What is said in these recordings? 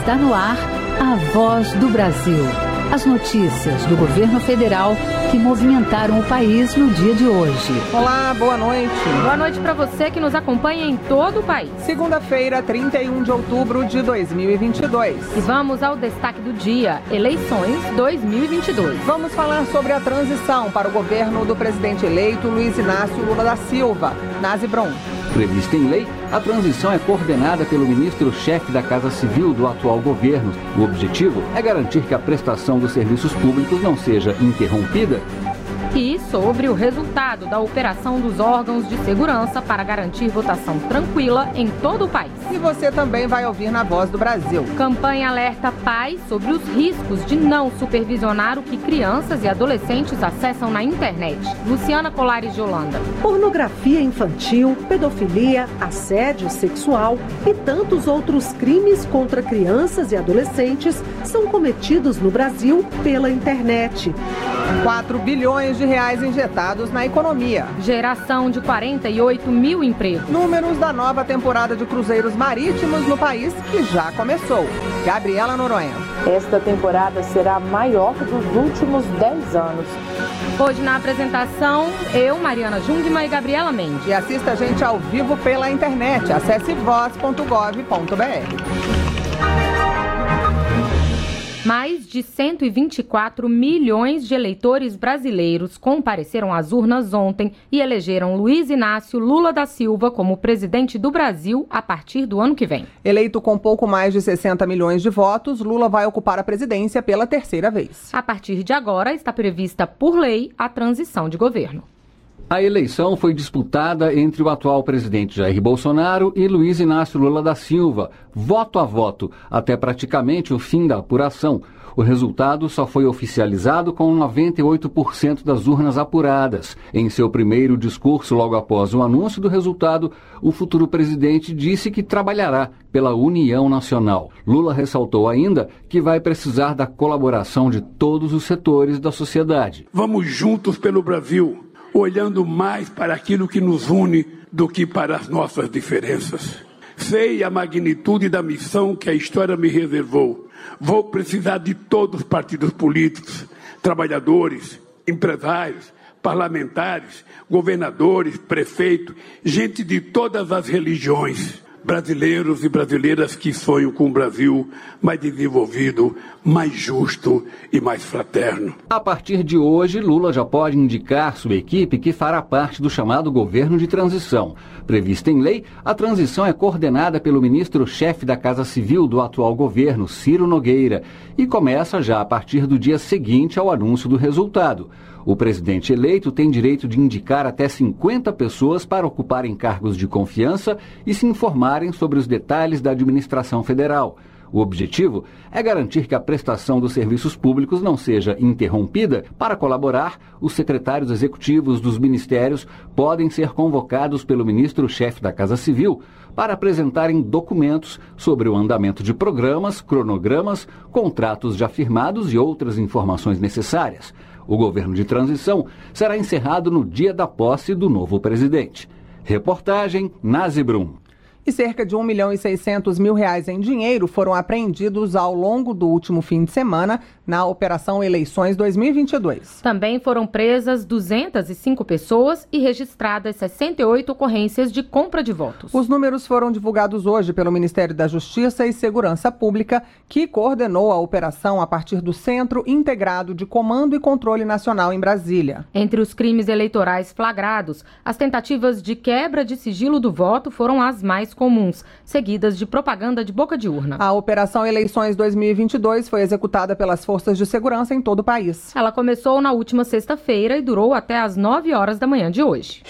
Está no ar a Voz do Brasil. As notícias do governo federal que movimentaram o país no dia de hoje. Olá, boa noite. Boa noite para você que nos acompanha em todo o país. Segunda-feira, 31 de outubro de 2022. E vamos ao destaque do dia, eleições 2022. Vamos falar sobre a transição para o governo do presidente eleito Luiz Inácio Lula da Silva. Nazi Brum. Prevista em lei, a transição é coordenada pelo ministro-chefe da Casa Civil do atual governo. O objetivo é garantir que a prestação dos serviços públicos não seja interrompida. E sobre o resultado da operação dos órgãos de segurança para garantir votação tranquila em todo o país. E você também vai ouvir na Voz do Brasil. Campanha alerta pais sobre os riscos de não supervisionar o que crianças e adolescentes acessam na internet. Luciana Colares de Holanda. Pornografia infantil, pedofilia, assédio sexual e tantos outros crimes contra crianças e adolescentes são cometidos no Brasil pela internet. 4 bilhões de reais injetados na economia. Geração de 48 mil empregos. Números da nova temporada de cruzeiros marítimos no país que já começou. Gabriela Noronha. Esta temporada será a maior dos últimos 10 anos. Hoje na apresentação, eu, Mariana Jungmann e Gabriela Mendes. E assista a gente ao vivo pela internet. Acesse voz.gov.br. Mais de 124 milhões de eleitores brasileiros compareceram às urnas ontem e elegeram Luiz Inácio Lula da Silva como presidente do Brasil a partir do ano que vem. Eleito com pouco mais de 60 milhões de votos, Lula vai ocupar a presidência pela terceira vez. A partir de agora, está prevista por lei a transição de governo. A eleição foi disputada entre o atual presidente Jair Bolsonaro e Luiz Inácio Lula da Silva, voto a voto, até praticamente o fim da apuração. O resultado só foi oficializado com 98% das urnas apuradas. Em seu primeiro discurso, logo após o anúncio do resultado, o futuro presidente disse que trabalhará pela união nacional. Lula ressaltou ainda que vai precisar da colaboração de todos os setores da sociedade. Vamos juntos pelo Brasil, olhando mais para aquilo que nos une do que para as nossas diferenças. Sei a magnitude da missão que a história me reservou. Vou precisar de todos os partidos políticos, trabalhadores, empresários, parlamentares, governadores, prefeitos, gente de todas as religiões. Brasileiros e brasileiras que sonham com um Brasil mais desenvolvido, mais justo e mais fraterno. A partir de hoje, Lula já pode indicar sua equipe que fará parte do chamado governo de transição. Prevista em lei, a transição é coordenada pelo ministro-chefe da Casa Civil do atual governo, Ciro Nogueira, e começa já a partir do dia seguinte ao anúncio do resultado. O presidente eleito tem direito de indicar até 50 pessoas para ocuparem cargos de confiança e se informarem sobre os detalhes da administração federal. O objetivo é garantir que a prestação dos serviços públicos não seja interrompida. Para colaborar, os secretários executivos dos ministérios podem ser convocados pelo ministro-chefe da Casa Civil para apresentarem documentos sobre o andamento de programas, cronogramas, contratos já firmados e outras informações necessárias. O governo de transição será encerrado no dia da posse do novo presidente. Reportagem Nazi Brum. E cerca de R$ 1.600.000 em dinheiro foram apreendidos ao longo do último fim de semana na Operação Eleições 2022. Também foram presas 205 pessoas e registradas 68 ocorrências de compra de votos. Os números foram divulgados hoje pelo Ministério da Justiça e Segurança Pública, que coordenou a operação a partir do Centro Integrado de Comando e Controle Nacional em Brasília. Entre os crimes eleitorais flagrados, as tentativas de quebra de sigilo do voto foram as mais comuns, seguidas de propaganda de boca de urna. A Operação Eleições 2022 foi executada pelas forças de segurança em todo o país. Ela começou na última sexta-feira e durou até às 9 horas da manhã de hoje.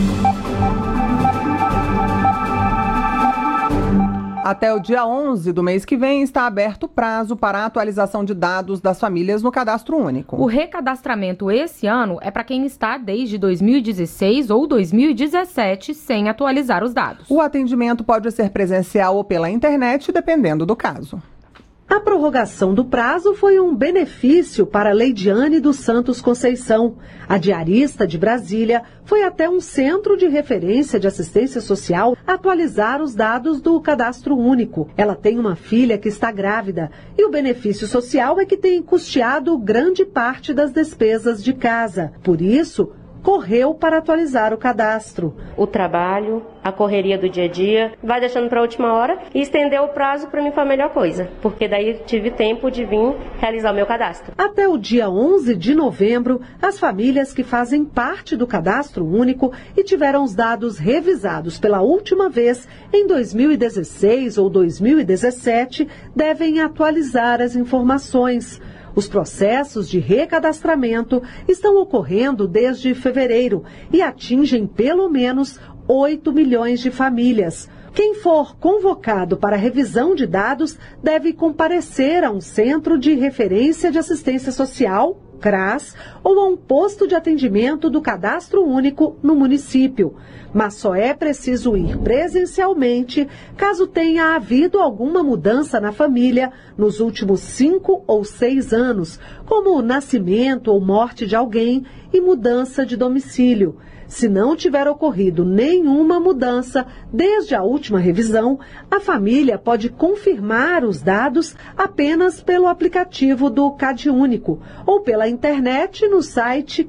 Até o dia 11 do mês que vem está aberto o prazo para a atualização de dados das famílias no Cadastro Único. O recadastramento esse ano é para quem está desde 2016 ou 2017 sem atualizar os dados. O atendimento pode ser presencial ou pela internet, dependendo do caso. A prorrogação do prazo foi um benefício para Leidiane dos Santos Conceição. A diarista de Brasília foi até um centro de referência de assistência social atualizar os dados do cadastro único. Ela tem uma filha que está grávida e o benefício social é que tem custeado grande parte das despesas de casa. Por isso, correu para atualizar o cadastro. O trabalho, a correria do dia a dia, vai deixando para a última hora e estender o prazo para mim foi a melhor coisa, porque daí tive tempo de vir realizar o meu cadastro. Até o dia 11 de novembro, as famílias que fazem parte do cadastro único e tiveram os dados revisados pela última vez em 2016 ou 2017 devem atualizar as informações. Os processos de recadastramento estão ocorrendo desde fevereiro e atingem pelo menos 8 milhões de famílias. Quem for convocado para revisão de dados deve comparecer a um centro de referência de assistência social, CRAS, ou a um posto de atendimento do Cadastro Único no município. Mas só é preciso ir presencialmente caso tenha havido alguma mudança na família nos últimos 5 ou 6 anos, como nascimento ou morte de alguém e mudança de domicílio. Se não tiver ocorrido nenhuma mudança desde a última revisão, a família pode confirmar os dados apenas pelo aplicativo do CadÚnico ou pela internet no site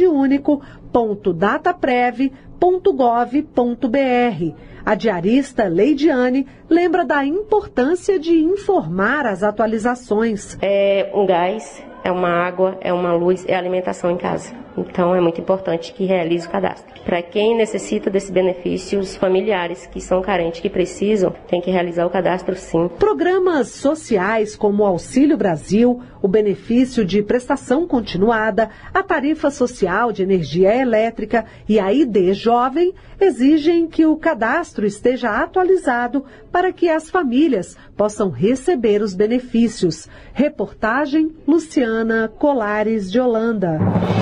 cadúnico.dataprev.gov.br. A diarista Leidiane lembra da importância de informar as atualizações. É um gás, é uma água, é uma luz, é alimentação em casa. Então é muito importante que realize o cadastro. Para quem necessita desses benefícios, familiares que são carentes, que precisam, tem que realizar o cadastro sim. Programas sociais como o Auxílio Brasil, o benefício de prestação continuada, a tarifa social de energia elétrica e a ID Jovem exigem que o cadastro esteja atualizado para que as famílias possam receber os benefícios. Reportagem Luciana Colares de Holanda.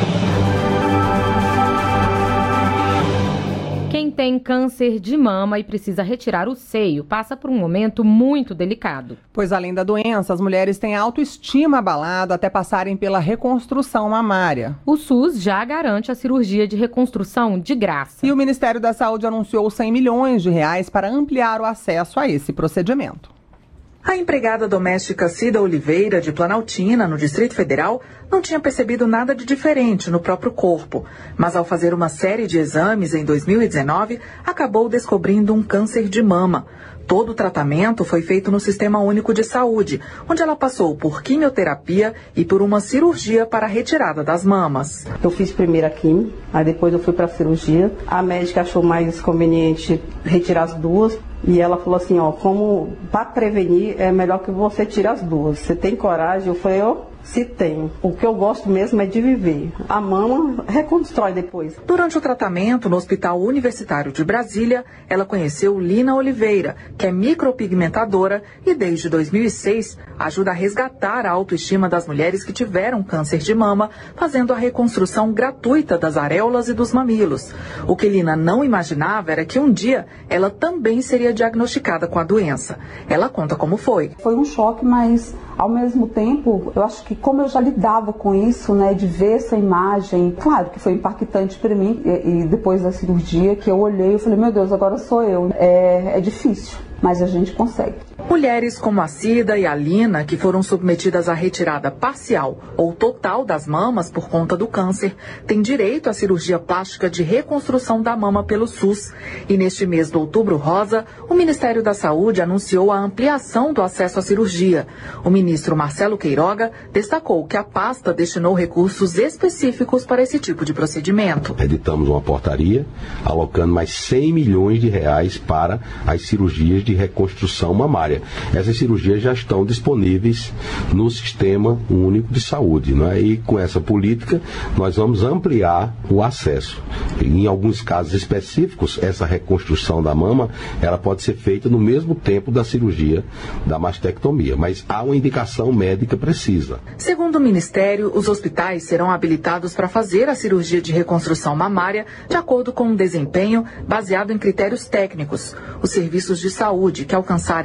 Quem tem câncer de mama e precisa retirar o seio passa por um momento muito delicado. Pois além da doença, as mulheres têm a autoestima abalada até passarem pela reconstrução mamária. O SUS já garante a cirurgia de reconstrução de graça. E o Ministério da Saúde anunciou 100 milhões de reais para ampliar o acesso a esse procedimento. A empregada doméstica Cida Oliveira, de Planaltina, no Distrito Federal, não tinha percebido nada de diferente no próprio corpo, mas ao fazer uma série de exames em 2019, acabou descobrindo um câncer de mama. Todo o tratamento foi feito no Sistema Único de Saúde, onde ela passou por quimioterapia e por uma cirurgia para a retirada das mamas. Eu fiz primeiro a quimio, aí depois eu fui para a cirurgia. A médica achou mais conveniente retirar as duas. E ela falou assim, como para prevenir é melhor que você tire as duas. Você tem coragem? Eu falei, se tenho. O que eu gosto mesmo é de viver. A mama reconstrói depois. Durante o tratamento no Hospital Universitário de Brasília, ela conheceu Lina Oliveira, que é micropigmentadora e desde 2006 ajuda a resgatar a autoestima das mulheres que tiveram câncer de mama, fazendo a reconstrução gratuita das areolas e dos mamilos. O que Lina não imaginava era que um dia ela também seria diagnosticada com a doença. Ela conta como foi. Foi um choque, mas ao mesmo tempo, eu acho que como eu já lidava com isso, né, de ver essa imagem, claro que foi impactante para mim, e depois da cirurgia que eu olhei, eu falei, meu Deus, agora sou eu. É difícil, mas a gente consegue. Mulheres como a Cida e a Lina, que foram submetidas à retirada parcial ou total das mamas por conta do câncer, têm direito à cirurgia plástica de reconstrução da mama pelo SUS. E neste mês de Outubro Rosa, o Ministério da Saúde anunciou a ampliação do acesso à cirurgia. O ministro Marcelo Queiroga destacou que a pasta destinou recursos específicos para esse tipo de procedimento. Editamos uma portaria alocando mais 100 milhões de reais para as cirurgias de reconstrução mamária. Essas cirurgias já estão disponíveis no Sistema Único de Saúde, né? E com essa política nós vamos ampliar o acesso. Em alguns casos específicos, essa reconstrução da mama ela pode ser feita no mesmo tempo da cirurgia da mastectomia, mas há uma indicação médica precisa. Segundo o Ministério, os hospitais serão habilitados para fazer a cirurgia de reconstrução mamária de acordo com um desempenho baseado em critérios técnicos. Os serviços de saúde que alcançarem melhor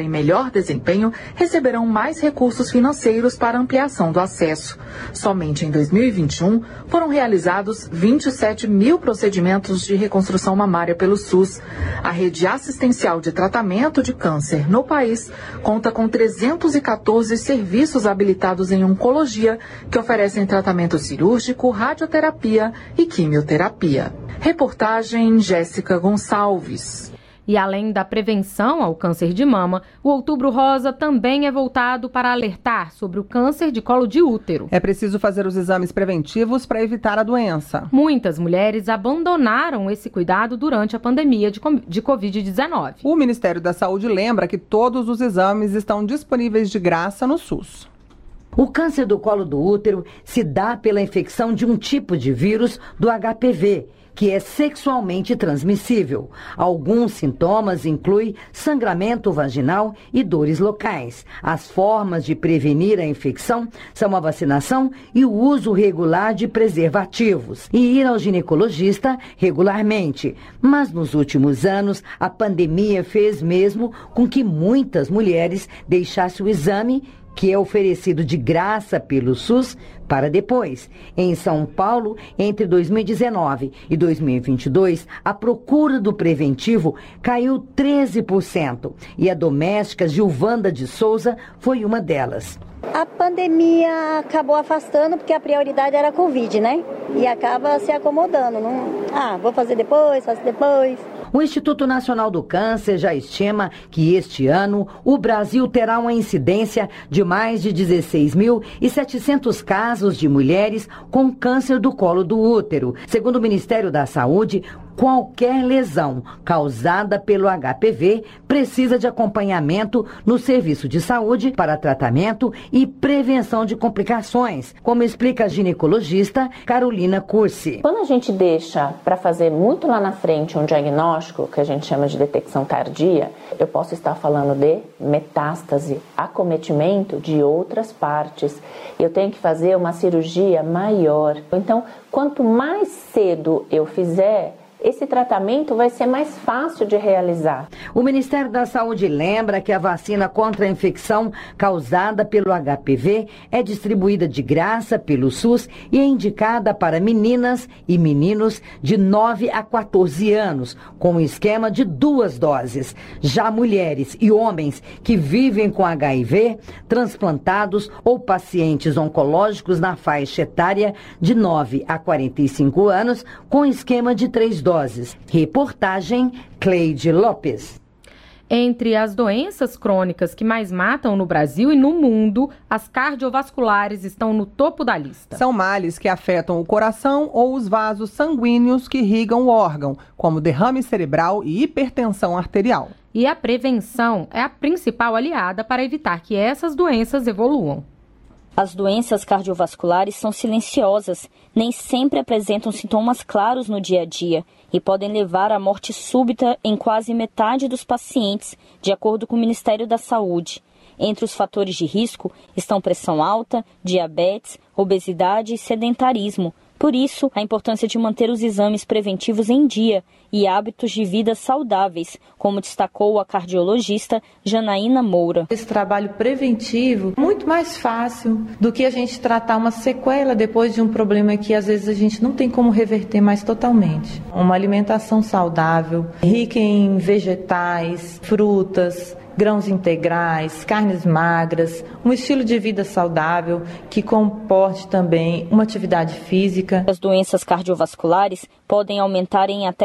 melhor desempenho receberão mais recursos financeiros para ampliação do acesso. Somente em 2021 foram realizados 27 mil procedimentos de reconstrução mamária pelo SUS. A rede assistencial de tratamento de câncer no país conta com 314 serviços habilitados em oncologia que oferecem tratamento cirúrgico, radioterapia e quimioterapia. Reportagem Jéssica Gonçalves. E além da prevenção ao câncer de mama, o Outubro Rosa também é voltado para alertar sobre o câncer de colo de útero. É preciso fazer os exames preventivos para evitar a doença. Muitas mulheres abandonaram esse cuidado durante a pandemia de Covid-19. O Ministério da Saúde lembra que todos os exames estão disponíveis de graça no SUS. O câncer do colo do útero se dá pela infecção de um tipo de vírus do HPV, que é sexualmente transmissível. Alguns sintomas incluem sangramento vaginal e dores locais. As formas de prevenir a infecção são a vacinação e o uso regular de preservativos e ir ao ginecologista regularmente. Mas nos últimos anos, a pandemia fez mesmo com que muitas mulheres deixassem o exame, que é oferecido de graça pelo SUS, para depois. Em São Paulo, entre 2019 e 2022, a procura do preventivo caiu 13%. E a doméstica Gilvanda de Souza foi uma delas. A pandemia acabou afastando porque a prioridade era a Covid, né? E acaba se acomodando. Vou fazer depois, faço depois. O Instituto Nacional do Câncer já estima que este ano o Brasil terá uma incidência de mais de 16.700 casos de mulheres com câncer do colo do útero. Segundo o Ministério da Saúde, qualquer lesão causada pelo HPV precisa de acompanhamento no serviço de saúde para tratamento e prevenção de complicações, como explica a ginecologista Carolina Cursi. Quando a gente deixa para fazer muito lá na frente um diagnóstico, que a gente chama de detecção tardia, eu posso estar falando de metástase, acometimento de outras partes. Eu tenho que fazer uma cirurgia maior. Então, quanto mais cedo eu fizer, esse tratamento vai ser mais fácil de realizar. O Ministério da Saúde lembra que a vacina contra a infecção causada pelo HPV é distribuída de graça pelo SUS e é indicada para meninas e meninos de 9 a 14 anos, com um esquema de 2 doses. Já mulheres e homens que vivem com HIV, transplantados ou pacientes oncológicos na faixa etária de 9 a 45 anos, com esquema de 3 doses. Reportagem Cleide Lopes. Entre as doenças crônicas que mais matam no Brasil e no mundo, as cardiovasculares estão no topo da lista. São males que afetam o coração ou os vasos sanguíneos que irrigam o órgão, como derrame cerebral e hipertensão arterial. E a prevenção é a principal aliada para evitar que essas doenças evoluam. As doenças cardiovasculares são silenciosas, nem sempre apresentam sintomas claros no dia a dia e podem levar à morte súbita em quase metade dos pacientes, de acordo com o Ministério da Saúde. Entre os fatores de risco estão pressão alta, diabetes, obesidade e sedentarismo. Por isso, a importância de manter os exames preventivos em dia e hábitos de vida saudáveis, como destacou a cardiologista Janaína Moura. Esse trabalho preventivo é muito mais fácil do que a gente tratar uma sequela depois de um problema que às vezes a gente não tem como reverter mais totalmente. Uma alimentação saudável, rica em vegetais, frutas, grãos integrais, carnes magras, um estilo de vida saudável que comporte também uma atividade física. As doenças cardiovasculares podem aumentar em até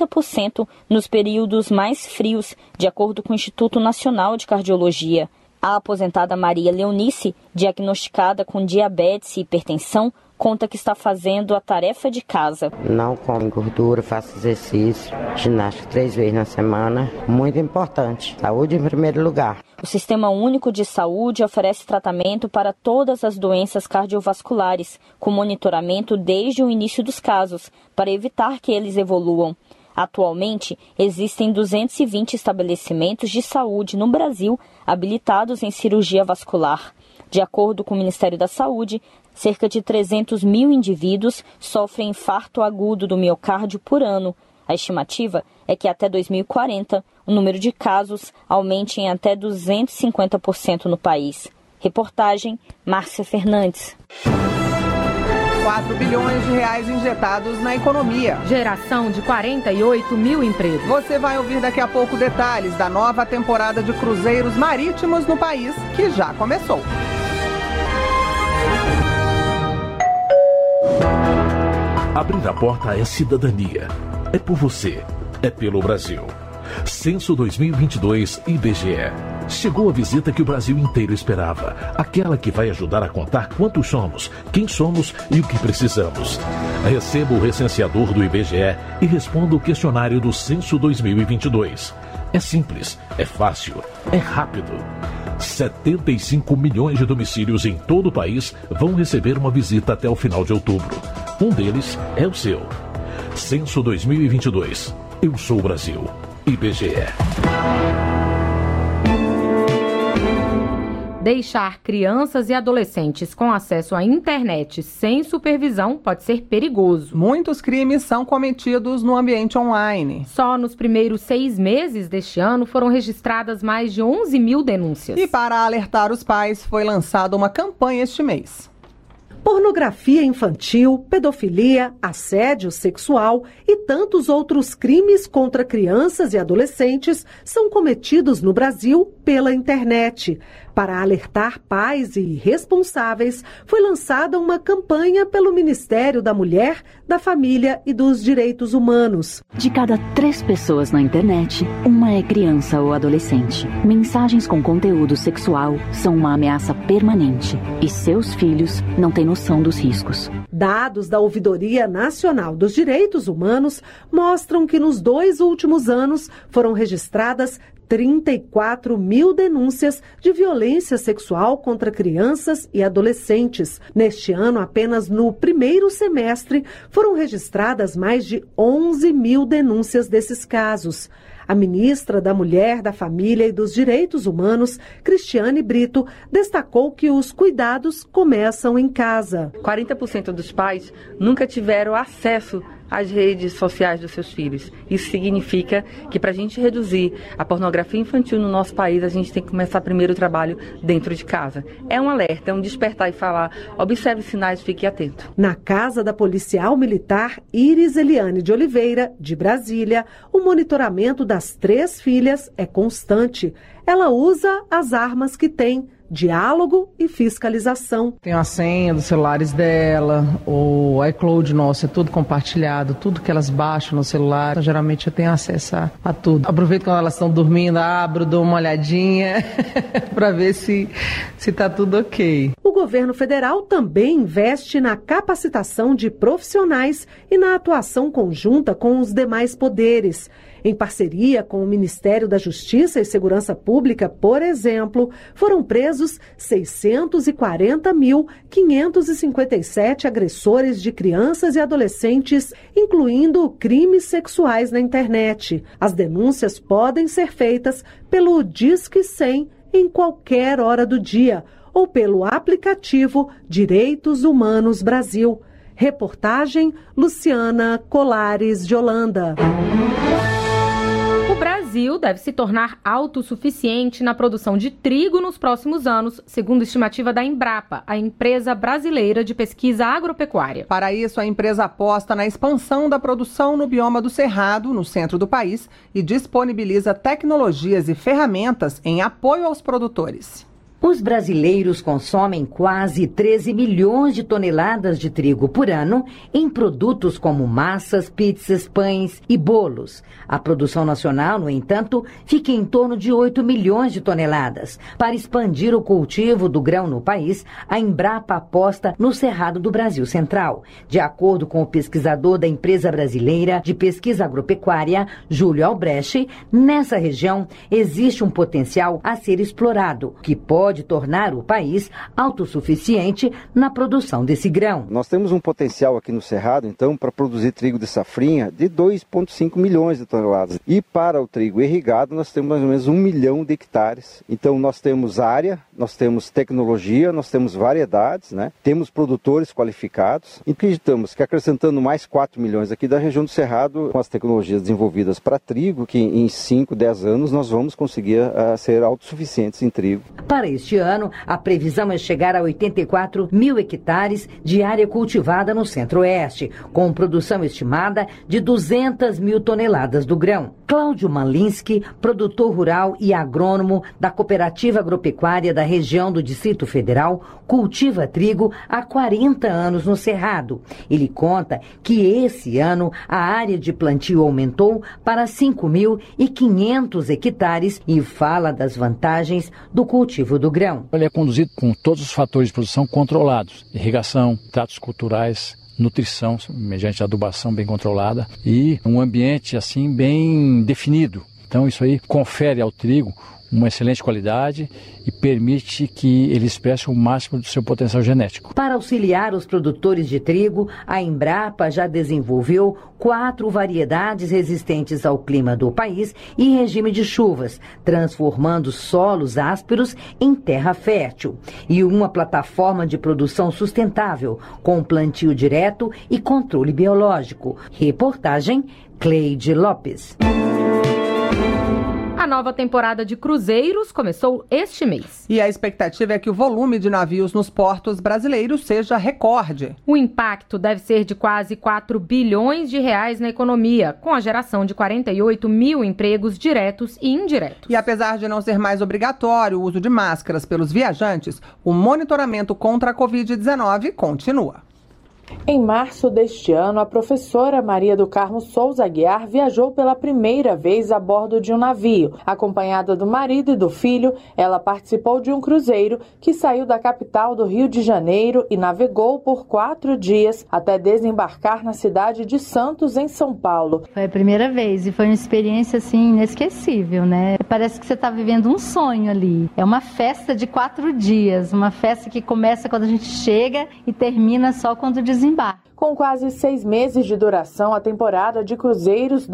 30% nos períodos mais frios, de acordo com o Instituto Nacional de Cardiologia. A aposentada Maria Leonice, diagnosticada com diabetes e hipertensão, conta que está fazendo a tarefa de casa. Não como gordura, faço exercício, ginástica 3 vezes na semana. Muito importante. Saúde em primeiro lugar. O Sistema Único de Saúde oferece tratamento para todas as doenças cardiovasculares, com monitoramento desde o início dos casos, para evitar que eles evoluam. Atualmente, existem 220 estabelecimentos de saúde no Brasil habilitados em cirurgia vascular. De acordo com o Ministério da Saúde, cerca de 300 mil indivíduos sofrem infarto agudo do miocárdio por ano. A estimativa é que até 2040 o número de casos aumente em até 250% no país. Reportagem Márcia Fernandes. 4 bilhões de reais injetados na economia. Geração de 48 mil empregos. Você vai ouvir daqui a pouco detalhes da nova temporada de cruzeiros marítimos no país, que já começou. Abrir a porta é cidadania. É por você. É pelo Brasil. Censo 2022 IBGE. Chegou a visita que o Brasil inteiro esperava. Aquela que vai ajudar a contar quantos somos, quem somos e o que precisamos. Receba o recenseador do IBGE e responda o questionário do Censo 2022. É simples, é fácil, é rápido. 75 milhões de domicílios em todo o país vão receber uma visita até o final de outubro. Um deles é o seu. Censo 2022. Eu sou o Brasil. IBGE. Deixar crianças e adolescentes com acesso à internet sem supervisão pode ser perigoso. Muitos crimes são cometidos no ambiente online. Só nos primeiros 6 meses deste ano foram registradas mais de 11 mil denúncias. E para alertar os pais, foi lançada uma campanha este mês. Pornografia infantil, pedofilia, assédio sexual e tantos outros crimes contra crianças e adolescentes são cometidos no Brasil pela internet. Para alertar pais e responsáveis, foi lançada uma campanha pelo Ministério da Mulher, da Família e dos Direitos Humanos. De cada 3 pessoas na internet, uma é criança ou adolescente. Mensagens com conteúdo sexual são uma ameaça permanente e seus filhos não têm noção dos riscos. Dados da Ouvidoria Nacional dos Direitos Humanos mostram que nos 2 últimos anos foram registradas 34 mil denúncias de violência sexual contra crianças e adolescentes. Neste ano, apenas no primeiro semestre, foram registradas mais de 11 mil denúncias desses casos. A ministra da Mulher, da Família e dos Direitos Humanos, Cristiane Brito, destacou que os cuidados começam em casa. 40% dos pais nunca tiveram acesso às redes sociais dos seus filhos. Isso significa que para a gente reduzir a pornografia infantil no nosso país, a gente tem que começar primeiro o trabalho dentro de casa. É um alerta, é um despertar e falar, observe os sinais, fique atento. Na casa da policial militar Iris Eliane de Oliveira, de Brasília, o monitoramento das 3 filhas é constante. Ela usa as armas que tem: diálogo e fiscalização. Tem a senha dos celulares dela, o iCloud nosso é tudo compartilhado, tudo que elas baixam no celular, então, geralmente eu tenho acesso a tudo. Aproveito quando elas estão dormindo, abro, dou uma olhadinha para ver se tá tudo ok. O governo federal também investe na capacitação de profissionais e na atuação conjunta com os demais poderes. Em parceria com o Ministério da Justiça e Segurança Pública, por exemplo, foram presos 640.557 agressores de crianças e adolescentes, incluindo crimes sexuais na internet. As denúncias podem ser feitas pelo Disque 100 em qualquer hora do dia ou pelo aplicativo Direitos Humanos Brasil. Reportagem Luciana Colares de Holanda. O Brasil deve se tornar autossuficiente na produção de trigo nos próximos anos, segundo estimativa da Embrapa, a empresa brasileira de pesquisa agropecuária. Para isso, a empresa aposta na expansão da produção no bioma do Cerrado, no centro do país, e disponibiliza tecnologias e ferramentas em apoio aos produtores. Os brasileiros consomem quase 13 milhões de toneladas de trigo por ano em produtos como massas, pizzas, pães e bolos. A produção nacional, no entanto, fica em torno de 8 milhões de toneladas. Para expandir o cultivo do grão no país, a Embrapa aposta no Cerrado do Brasil Central. De acordo com o pesquisador da empresa brasileira de pesquisa agropecuária, Júlio Albrecht, nessa região existe um potencial a ser explorado, que pode pode tornar o país autossuficiente na produção desse grão. Nós temos um potencial aqui no Cerrado, então, para produzir trigo de safrinha de 2,5 milhões de toneladas. E para o trigo irrigado, nós temos mais ou menos 1 milhão de hectares. Então, nós temos área, nós temos tecnologia, nós temos variedades, né? Temos produtores qualificados. E acreditamos que acrescentando mais 4 milhões aqui da região do Cerrado, com as tecnologias desenvolvidas para trigo, que em 5, 10 anos nós vamos conseguir ser autossuficientes em trigo. Para este ano, a previsão é chegar a 84 mil hectares de área cultivada no Centro-Oeste, com produção estimada de 200 mil toneladas do grão. Cláudio Malinski, produtor rural e agrônomo da Cooperativa Agropecuária da região do Distrito Federal, cultiva trigo há 40 anos no Cerrado. Ele conta que esse ano a área de plantio aumentou para 5.500 hectares e fala das vantagens do cultivo do grão. Ele é conduzido com todos os fatores de produção controlados: irrigação, tratos culturais, nutrição, mediante adubação bem controlada e um ambiente assim bem definido. Então isso aí confere ao trigo uma excelente qualidade e permite que ele expresse o máximo do seu potencial genético. Para auxiliar os produtores de trigo, a Embrapa já desenvolveu 4 variedades resistentes ao clima do país e regime de chuvas, transformando solos ásperos em terra fértil. E uma plataforma de produção sustentável, com plantio direto e controle biológico. Reportagem Cleide Lopes. A nova temporada de cruzeiros começou este mês. E a expectativa é que o volume de navios nos portos brasileiros seja recorde. O impacto deve ser de quase 4 bilhões de reais na economia, com a geração de 48 mil empregos diretos e indiretos. E apesar de não ser mais obrigatório o uso de máscaras pelos viajantes, o monitoramento contra a Covid-19 continua. Em março deste ano, a professora Maria do Carmo Souza Aguiar viajou pela primeira vez a bordo de um navio. Acompanhada do marido e do filho, ela participou de um cruzeiro que saiu da capital do Rio de Janeiro e navegou por 4 dias até desembarcar na cidade de Santos, em São Paulo. Foi a primeira vez e foi uma experiência assim inesquecível, né? Parece que você está vivendo um sonho ali. É uma festa de 4 dias, uma festa que começa quando a gente chega e termina só quando desembarca. Com quase 6 meses de duração, a temporada de cruzeiros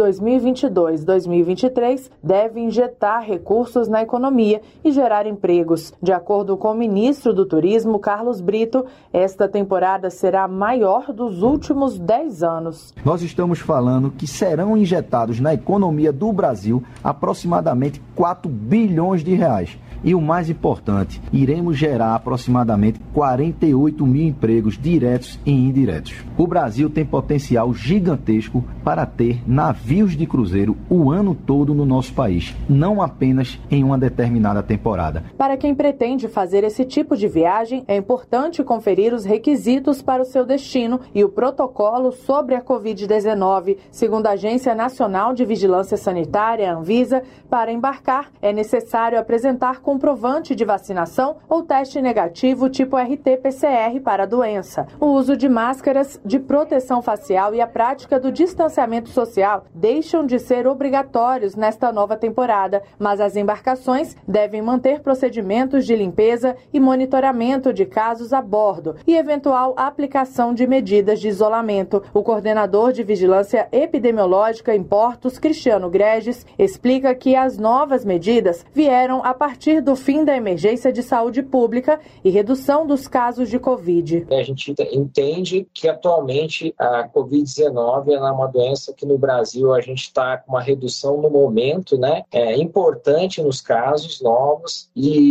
2022-2023 deve injetar recursos na economia e gerar empregos. De acordo com o ministro do Turismo, Carlos Brito, esta temporada será a maior dos últimos 10 anos. Nós estamos falando que serão injetados na economia do Brasil aproximadamente 4 bilhões de reais. E o mais importante, iremos gerar aproximadamente 48 mil empregos diretos e indiretos. O Brasil tem potencial gigantesco para ter navios de cruzeiro o ano todo no nosso país, não apenas em uma determinada temporada. Para quem pretende fazer esse tipo de viagem, é importante conferir os requisitos para o seu destino e o protocolo sobre a Covid-19. Segundo a Agência Nacional de Vigilância Sanitária, Anvisa, para embarcar é necessário apresentar comprovante de vacinação ou teste negativo tipo RT-PCR para a doença. O uso de máscaras de proteção facial e a prática do distanciamento social deixam de ser obrigatórios nesta nova temporada, mas as embarcações devem manter procedimentos de limpeza e monitoramento de casos a bordo e eventual aplicação de medidas de isolamento. O coordenador de Vigilância Epidemiológica em Portos, Cristiano Greges, explica que as novas medidas vieram a partir do fim da emergência de saúde pública e redução dos casos de Covid. A gente entende que atualmente a Covid-19 é uma doença que no Brasil a gente está com uma redução no momento, né? É importante nos casos novos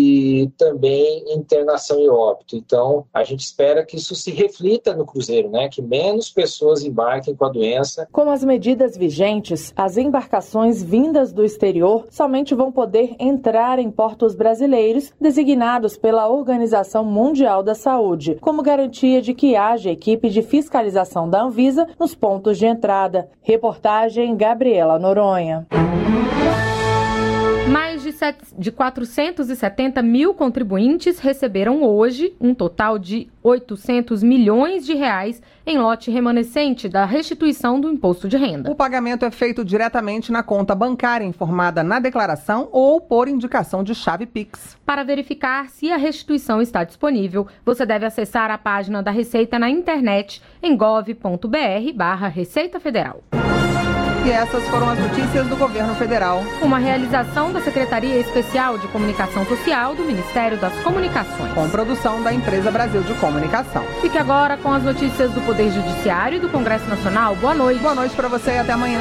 e também internação e óbito. Então, a gente espera que isso se reflita no cruzeiro, né? Que menos pessoas embarquem com a doença. Com as medidas vigentes, as embarcações vindas do exterior somente vão poder entrar em portos brasileiros designados pela Organização Mundial da Saúde, como garantia de que haja equipe de fiscalização da Anvisa nos pontos de entrada. Reportagem Gabriela Noronha. Mais de de 470 mil contribuintes receberam hoje um total de 800 milhões de reais em lote remanescente da restituição do imposto de renda. O pagamento é feito diretamente na conta bancária informada na declaração ou por indicação de chave Pix. Para verificar se a restituição está disponível, você deve acessar a página da Receita na internet em gov.br/Receita Federal. E essas foram as notícias do Governo Federal. Uma realização da Secretaria Especial de Comunicação Social do Ministério das Comunicações. Com produção da Empresa Brasil de Comunicação. Fique agora com as notícias do Poder Judiciário e do Congresso Nacional. Boa noite. Boa noite para você e até amanhã.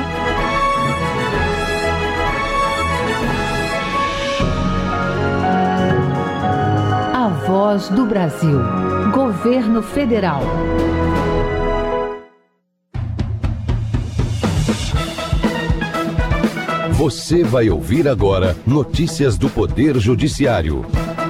A Voz do Brasil. Governo Federal. Você vai ouvir agora notícias do Poder Judiciário.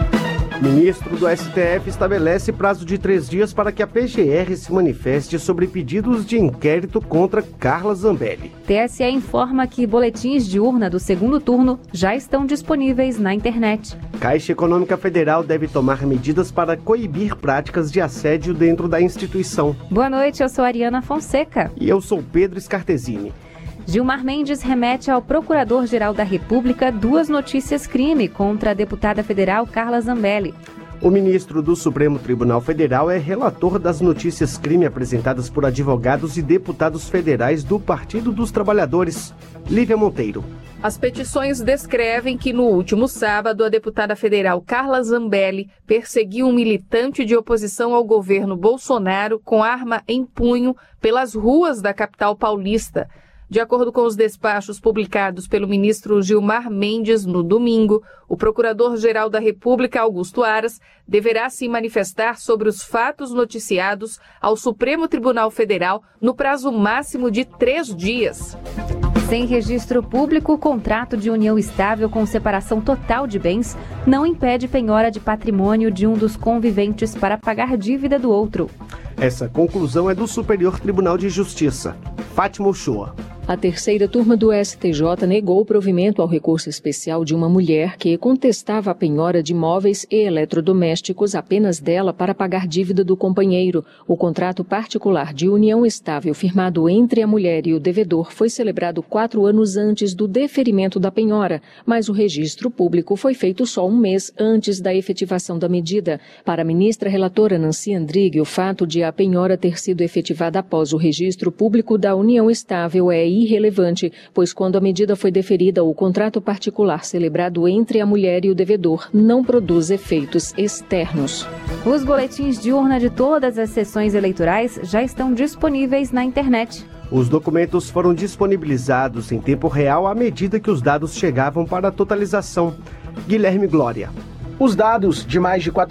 Ministro do STF estabelece prazo de 3 dias para que a PGR se manifeste sobre pedidos de inquérito contra Carla Zambelli. TSE informa que boletins de urna do segundo turno já estão disponíveis na internet. Caixa Econômica Federal deve tomar medidas para coibir práticas de assédio dentro da instituição. Boa noite, eu sou Ariana Fonseca. E eu sou Pedro Scartesini. Gilmar Mendes remete ao Procurador-Geral da República 2 notícias crime contra a deputada federal Carla Zambelli. O ministro do Supremo Tribunal Federal é relator das notícias crime apresentadas por advogados e deputados federais do Partido dos Trabalhadores. Lívia Monteiro. As petições descrevem que no último sábado a deputada federal Carla Zambelli perseguiu um militante de oposição ao governo Bolsonaro com arma em punho pelas ruas da capital paulista. De acordo com os despachos publicados pelo ministro Gilmar Mendes no domingo, o Procurador-Geral da República, Augusto Aras, deverá se manifestar sobre os fatos noticiados ao Supremo Tribunal Federal no prazo máximo de 3 dias. Sem registro público, o contrato de união estável com separação total de bens não impede penhora de patrimônio de um dos conviventes para pagar dívida do outro. Essa conclusão é do Superior Tribunal de Justiça. Fátima Uchoa. A terceira turma do STJ negou o provimento ao recurso especial de uma mulher que contestava a penhora de móveis e eletrodomésticos apenas dela para pagar dívida do companheiro. O contrato particular de união estável firmado entre a mulher e o devedor foi celebrado 4 anos antes do deferimento da penhora, mas o registro público foi feito só 1 mês antes da efetivação da medida. Para a ministra relatora Nancy Andrighi, o fato de a penhora ter sido efetivada após o registro público da união estável é irrelevante, pois quando a medida foi deferida, o contrato particular celebrado entre a mulher e o devedor não produz efeitos externos. Os boletins de urna de todas as sessões eleitorais já estão disponíveis na internet. Os documentos foram disponibilizados em tempo real à medida que os dados chegavam para a totalização. Guilherme Glória. Os dados de mais de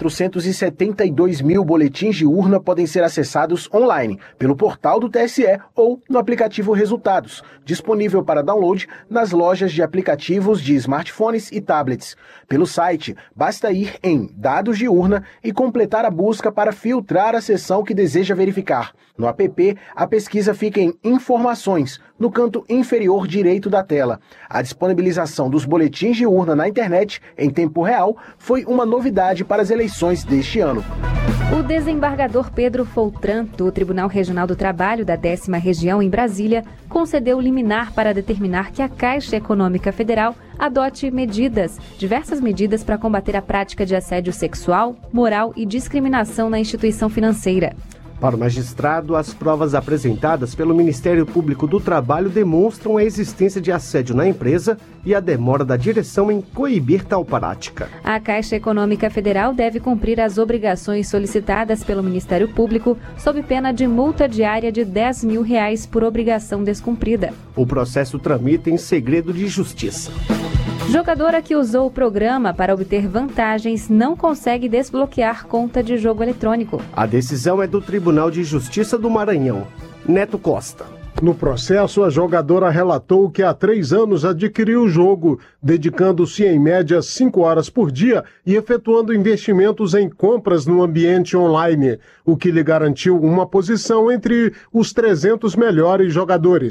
472 mil boletins de urna podem ser acessados online, pelo portal do TSE ou no aplicativo Resultados, disponível para download nas lojas de aplicativos de smartphones e tablets. Pelo site, basta ir em Dados de Urna e completar a busca para filtrar a seção que deseja verificar. No app, a pesquisa fica em Informações, no canto inferior direito da tela. A disponibilização dos boletins de urna na internet, em tempo real, foi uma novidade para as eleições deste ano. O desembargador Pedro Foltran, do Tribunal Regional do Trabalho da 10ª Região em Brasília, concedeu liminar para determinar que a Caixa Econômica Federal adote diversas medidas para combater a prática de assédio sexual, moral e discriminação na instituição financeira. Para o magistrado, as provas apresentadas pelo Ministério Público do Trabalho demonstram a existência de assédio na empresa e a demora da direção em coibir tal prática. A Caixa Econômica Federal deve cumprir as obrigações solicitadas pelo Ministério Público sob pena de multa diária de R$10 mil por obrigação descumprida. O processo tramita em segredo de justiça. Jogadora que usou o programa para obter vantagens não consegue desbloquear conta de jogo eletrônico. A decisão é do Tribunal de Justiça do Maranhão. Neto Costa. No processo, a jogadora relatou que há 3 anos adquiriu o jogo, dedicando-se em média 5 horas por dia e efetuando investimentos em compras no ambiente online, o que lhe garantiu uma posição entre os 300 melhores jogadores.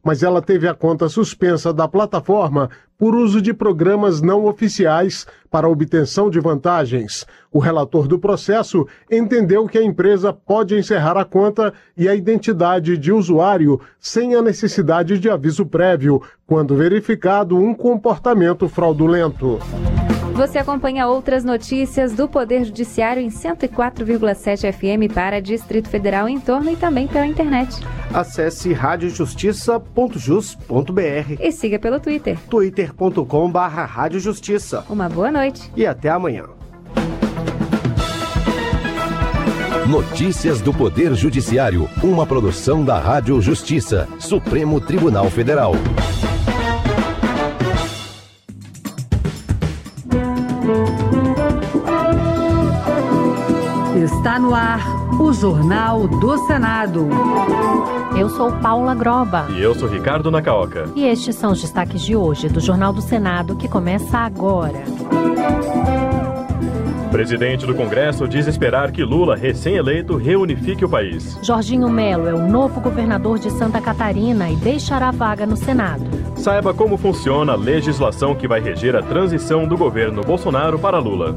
mas ela teve a conta suspensa da plataforma por uso de programas não oficiais para obtenção de vantagens. O relator do processo entendeu que a empresa pode encerrar a conta e a identidade de usuário sem a necessidade de aviso prévio, quando verificado um comportamento fraudulento. Você acompanha outras notícias do Poder Judiciário em 104,7 FM para Distrito Federal em torno e também pela internet. Acesse radiojustiça.jus.br e siga pelo Twitter. twitter.com/radiojustiça. Uma boa noite. E até amanhã. Notícias do Poder Judiciário, uma produção da Rádio Justiça, Supremo Tribunal Federal. Está no ar o Jornal do Senado. Eu sou Paula Groba. E eu sou Ricardo Nacaoca. E estes são os destaques de hoje do Jornal do Senado, que começa agora. Presidente do Congresso diz esperar que Lula, recém-eleito, reunifique o país. Jorginho Melo é o novo governador de Santa Catarina e deixará vaga no Senado. Saiba como funciona a legislação que vai reger a transição do governo Bolsonaro para Lula.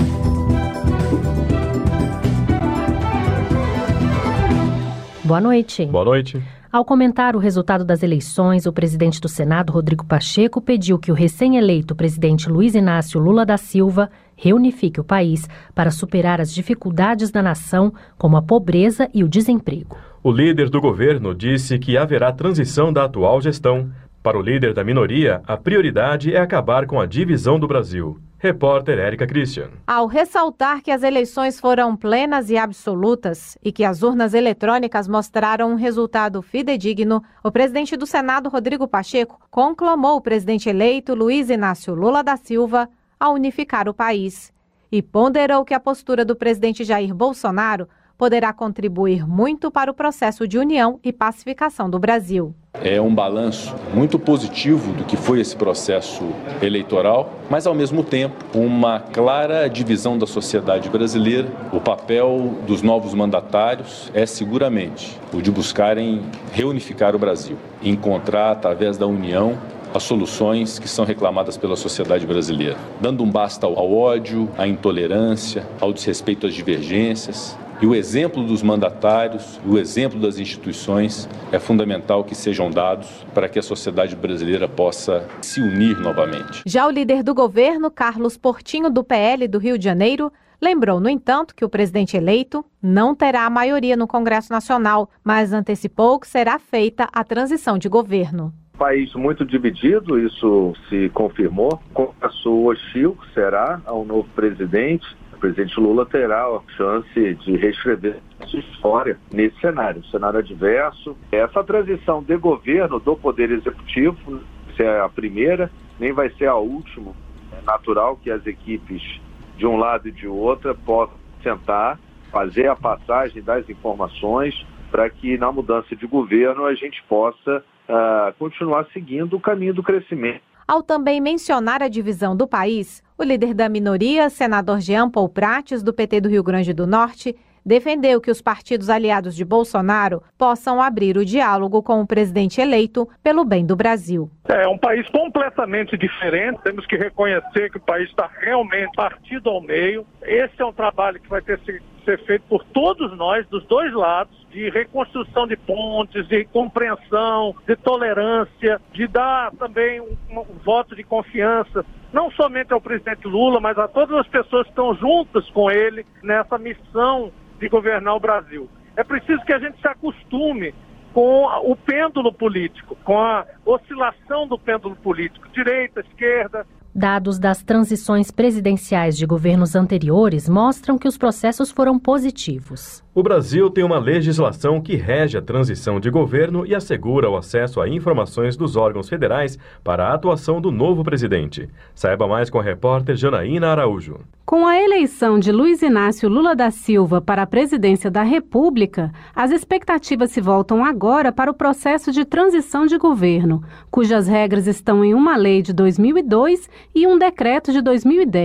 Boa noite. Boa noite. Ao comentar o resultado das eleições, o presidente do Senado, Rodrigo Pacheco, pediu que o recém-eleito presidente Luiz Inácio Lula da Silva reunifique o país para superar as dificuldades da nação, como a pobreza e o desemprego. O líder do governo disse que haverá transição da atual gestão. Para o líder da minoria, a prioridade é acabar com a divisão do Brasil. Repórter Érica Christian. Ao ressaltar que as eleições foram plenas e absolutas e que as urnas eletrônicas mostraram um resultado fidedigno, o presidente do Senado, Rodrigo Pacheco, conclamou o presidente eleito Luiz Inácio Lula da Silva a unificar o país e ponderou que a postura do presidente Jair Bolsonaro poderá contribuir muito para o processo de união e pacificação do Brasil. É um balanço muito positivo do que foi esse processo eleitoral, mas ao mesmo tempo uma clara divisão da sociedade brasileira. O papel dos novos mandatários é seguramente o de buscarem reunificar o Brasil, encontrar através da união as soluções que são reclamadas pela sociedade brasileira, dando um basta ao ódio, à intolerância, ao desrespeito às divergências. E o exemplo dos mandatários, o exemplo das instituições é fundamental que sejam dados para que a sociedade brasileira possa se unir novamente. Já o líder do governo, Carlos Portinho, do PL do Rio de Janeiro, lembrou, no entanto, que o presidente eleito não terá a maioria no Congresso Nacional, mas antecipou que será feita a transição de governo. País muito dividido, isso se confirmou. Congresso hostil será ao novo presidente. O presidente Lula terá a chance de reescrever sua história nesse cenário adverso. Essa transição de governo do Poder Executivo, se é a primeira, nem vai ser a última. É natural que as equipes de um lado e de outra possam sentar, fazer a passagem das informações para que na mudança de governo a gente possa continuar seguindo o caminho do crescimento. Ao também mencionar a divisão do país, o líder da minoria, senador Jean Paul Prates, do PT do Rio Grande do Norte, defendeu que os partidos aliados de Bolsonaro possam abrir o diálogo com o presidente eleito pelo bem do Brasil. É um país completamente diferente, temos que reconhecer que o país está realmente partido ao meio. Esse é um trabalho que vai ter que ser feito por todos nós, dos dois lados, de reconstrução de pontes, de compreensão, de tolerância, de dar também um voto de confiança, não somente ao presidente Lula, mas a todas as pessoas que estão juntas com ele nessa missão de governar o Brasil. É preciso que a gente se acostume com o pêndulo político, com a oscilação do pêndulo político, direita, esquerda. Dados das transições presidenciais de governos anteriores mostram que os processos foram positivos. O Brasil tem uma legislação que rege a transição de governo e assegura o acesso a informações dos órgãos federais para a atuação do novo presidente. Saiba mais com a repórter Janaína Araújo. Com a eleição de Luiz Inácio Lula da Silva para a presidência da República, as expectativas se voltam agora para o processo de transição de governo, cujas regras estão em uma lei de 2002 e um decreto de 2010.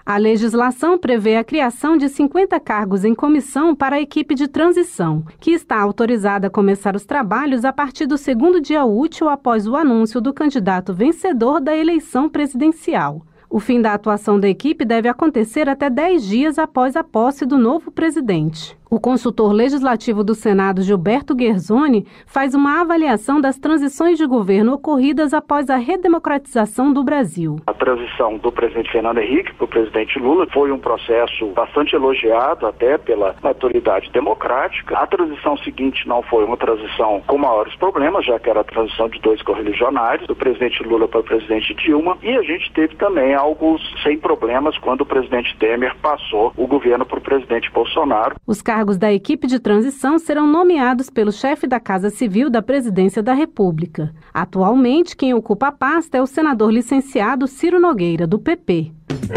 A legislação prevê a criação de 50 cargos em comissão para a equipe de transição, que está autorizada a começar os trabalhos a partir do segundo dia útil após o anúncio do candidato vencedor da eleição presidencial. O fim da atuação da equipe deve acontecer até 10 dias após a posse do novo presidente. O consultor legislativo do Senado, Gilberto Guerzoni, faz uma avaliação das transições de governo ocorridas após a redemocratização do Brasil. A transição do presidente Fernando Henrique para o presidente Lula foi um processo bastante elogiado até pela autoridade democrática. A transição seguinte não foi uma transição com maiores problemas, já que era a transição de 2 correligionários, do presidente Lula para o presidente Dilma, e a gente teve também algo sem problemas quando o presidente Temer passou o governo para o presidente Bolsonaro. Os cargos da equipe de transição serão nomeados pelo chefe da Casa Civil da Presidência da República. Atualmente, quem ocupa a pasta é o senador licenciado Ciro Nogueira, do PP.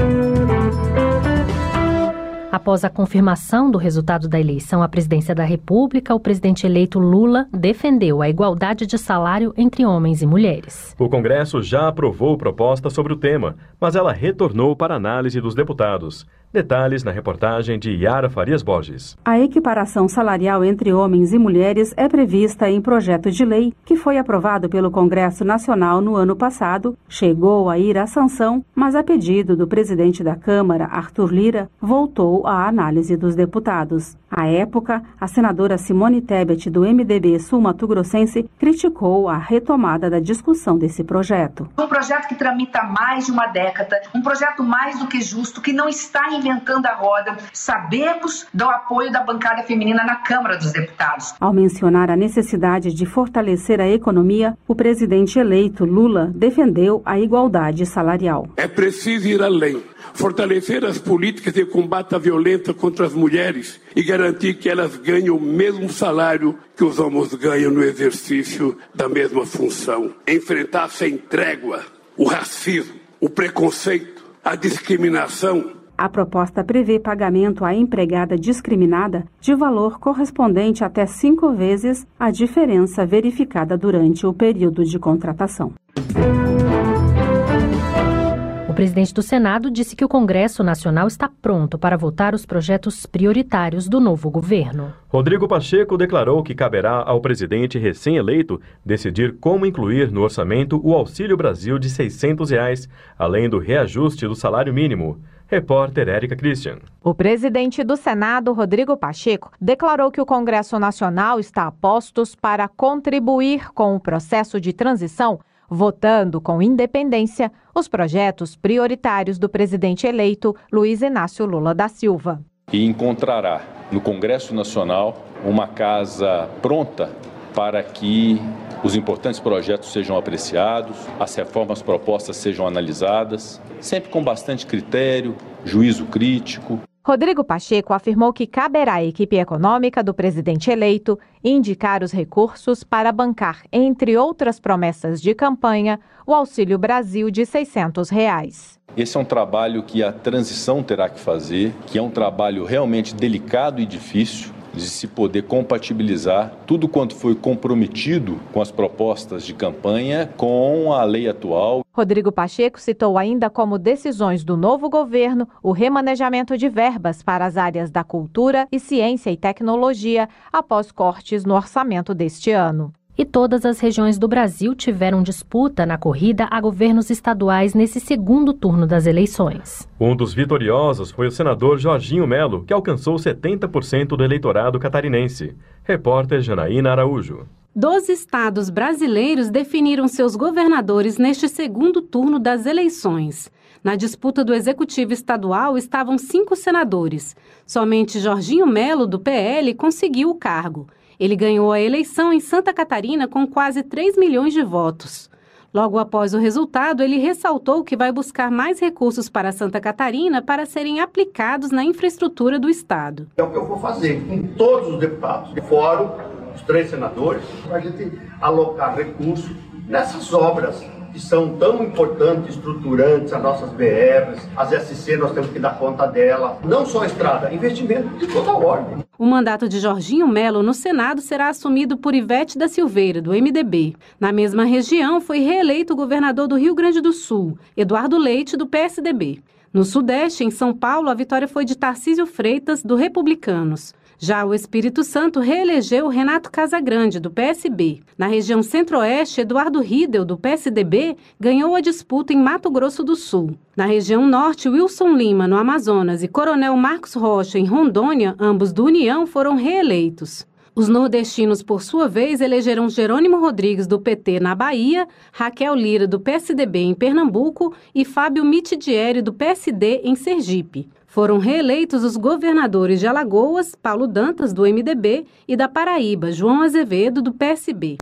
Após a confirmação do resultado da eleição à presidência da República, o presidente eleito Lula defendeu a igualdade de salário entre homens e mulheres. O Congresso já aprovou proposta sobre o tema, mas ela retornou para análise dos deputados. Detalhes na reportagem de Yara Farias Borges. A equiparação salarial entre homens e mulheres é prevista em projeto de lei que foi aprovado pelo Congresso Nacional no ano passado, chegou a ir à sanção, mas a pedido do presidente da Câmara, Arthur Lira, voltou à análise dos deputados. À época, a senadora Simone Tebet, do MDB sul-mato-grossense, criticou a retomada da discussão desse projeto. Um projeto que tramita há mais de uma década, um projeto mais do que justo, que não está inventando a roda. Sabemos do apoio da bancada feminina na Câmara dos Deputados. Ao mencionar a necessidade de fortalecer a economia, o presidente eleito Lula defendeu a igualdade salarial. É preciso ir além, fortalecer as políticas de combate à violência contra as mulheres e garantir que elas ganhem o mesmo salário que os homens ganham no exercício da mesma função. Enfrentar sem trégua o racismo, o preconceito, a discriminação. A proposta prevê pagamento à empregada discriminada de valor correspondente até 5 vezes a diferença verificada durante o período de contratação. O presidente do Senado disse que o Congresso Nacional está pronto para votar os projetos prioritários do novo governo. Rodrigo Pacheco declarou que caberá ao presidente recém-eleito decidir como incluir no orçamento o Auxílio Brasil de R$ 600, além do reajuste do salário mínimo. Repórter Érica Christian. O presidente do Senado, Rodrigo Pacheco, declarou que o Congresso Nacional está a postos para contribuir com o processo de transição, votando com independência os projetos prioritários do presidente eleito Luiz Inácio Lula da Silva. E encontrará no Congresso Nacional uma casa pronta para que os importantes projetos sejam apreciados, as reformas propostas sejam analisadas, sempre com bastante critério, juízo crítico. Rodrigo Pacheco afirmou que caberá à equipe econômica do presidente eleito indicar os recursos para bancar, entre outras promessas de campanha, o Auxílio Brasil de R$ 600. Esse é um trabalho que a transição terá que fazer, que é um trabalho realmente delicado e difícil, de se poder compatibilizar tudo quanto foi comprometido com as propostas de campanha com a lei atual. Rodrigo Pacheco citou ainda como decisões do novo governo o remanejamento de verbas para as áreas da cultura e ciência e tecnologia após cortes no orçamento deste ano. E todas as regiões do Brasil tiveram disputa na corrida a governos estaduais nesse segundo turno das eleições. Um dos vitoriosos foi o senador Jorginho Melo, que alcançou 70% do eleitorado catarinense. Repórter Janaína Araújo. 12 estados brasileiros definiram seus governadores neste segundo turno das eleições. Na disputa do Executivo Estadual estavam 5 senadores. Somente Jorginho Melo, do PL, conseguiu o cargo. Ele ganhou a eleição em Santa Catarina com quase 3 milhões de votos. Logo após o resultado, ele ressaltou que vai buscar mais recursos para Santa Catarina para serem aplicados na infraestrutura do estado. É o que eu vou fazer com todos os deputados, fora os 3 senadores, para a gente alocar recursos nessas obras que são tão importantes, estruturantes, as nossas BRs, as SC, nós temos que dar conta dela. Não só a estrada, investimento de toda a ordem. O mandato de Jorginho Melo no Senado será assumido por Ivete da Silveira, do MDB. Na mesma região, foi reeleito o governador do Rio Grande do Sul, Eduardo Leite, do PSDB. No Sudeste, em São Paulo, a vitória foi de Tarcísio Freitas, do Republicanos. Já o Espírito Santo reelegeu Renato Casagrande, do PSB. Na região Centro-Oeste, Eduardo Riedel, do PSDB, ganhou a disputa em Mato Grosso do Sul. Na região Norte, Wilson Lima, no Amazonas, e Coronel Marcos Rocha, em Rondônia, ambos do União, foram reeleitos. Os nordestinos, por sua vez, elegeram Jerônimo Rodrigues, do PT, na Bahia, Raquel Lira, do PSDB, em Pernambuco, e Fábio Mitidieri, do PSD, em Sergipe. Foram reeleitos os governadores de Alagoas, Paulo Dantas, do MDB, e da Paraíba, João Azevedo, do PSB.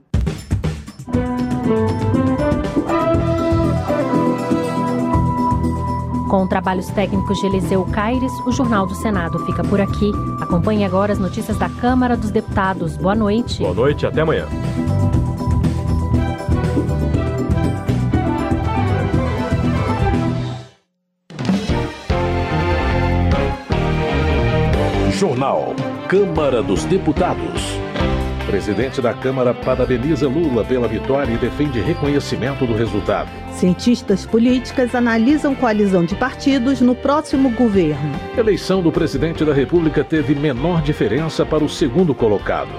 Com trabalhos técnicos de Eliseu Caires, o Jornal do Senado fica por aqui. Acompanhe agora as notícias da Câmara dos Deputados. Boa noite. Boa noite, até amanhã. Jornal Câmara dos Deputados. Presidente da Câmara parabeniza Lula pela vitória e defende reconhecimento do resultado. Cientistas políticas analisam coalizão de partidos no próximo governo. Eleição do presidente da República teve menor diferença para o segundo colocado.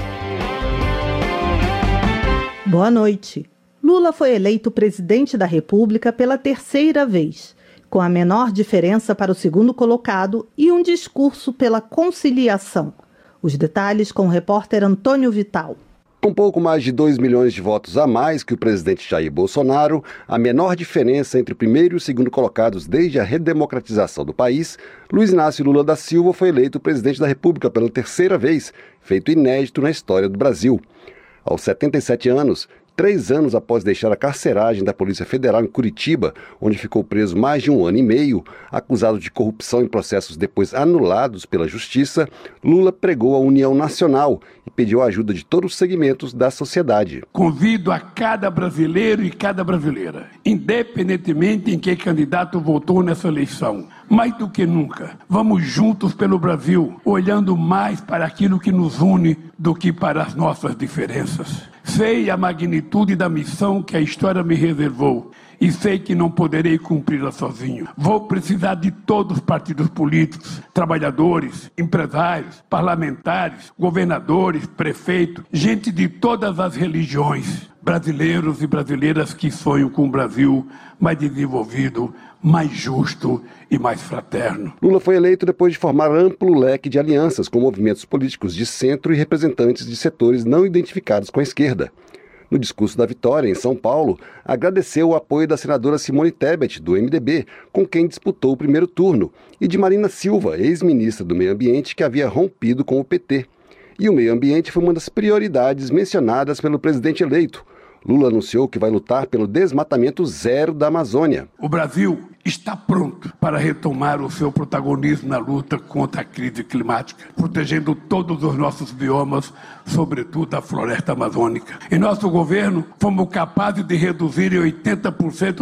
Boa noite. Lula foi eleito presidente da República pela terceira vez, com a menor diferença para o segundo colocado e um discurso pela conciliação. Os detalhes com o repórter Antônio Vital. Com pouco mais de 2 milhões de votos a mais que o presidente Jair Bolsonaro, a menor diferença entre o primeiro e o segundo colocados desde a redemocratização do país, Luiz Inácio Lula da Silva foi eleito presidente da República pela terceira vez, feito inédito na história do Brasil. Aos 77 anos, 3 anos após deixar a carceragem da Polícia Federal em Curitiba, onde ficou preso mais de 1 ano e meio, acusado de corrupção em processos depois anulados pela Justiça, Lula pregou a união nacional e pediu a ajuda de todos os segmentos da sociedade. Convido a cada brasileiro e cada brasileira, independentemente em que candidato votou nessa eleição, mais do que nunca, vamos juntos pelo Brasil, olhando mais para aquilo que nos une do que para as nossas diferenças. Sei a magnitude da missão que a história me reservou e sei que não poderei cumpri-la sozinho. Vou precisar de todos os partidos políticos, trabalhadores, empresários, parlamentares, governadores, prefeitos, gente de todas as religiões, brasileiros e brasileiras que sonham com um Brasil mais desenvolvido, mais justo e mais fraterno. Lula foi eleito depois de formar amplo leque de alianças com movimentos políticos de centro e representantes de setores não identificados com a esquerda. No discurso da vitória, em São Paulo, agradeceu o apoio da senadora Simone Tebet, do MDB, com quem disputou o primeiro turno, e de Marina Silva, ex-ministra do Meio Ambiente, que havia rompido com o PT. E o meio ambiente foi uma das prioridades mencionadas pelo presidente eleito. Lula anunciou que vai lutar pelo desmatamento zero da Amazônia. O Brasil está pronto para retomar o seu protagonismo na luta contra a crise climática, protegendo todos os nossos biomas, sobretudo a floresta amazônica. Em nosso governo, fomos capazes de reduzir em 80%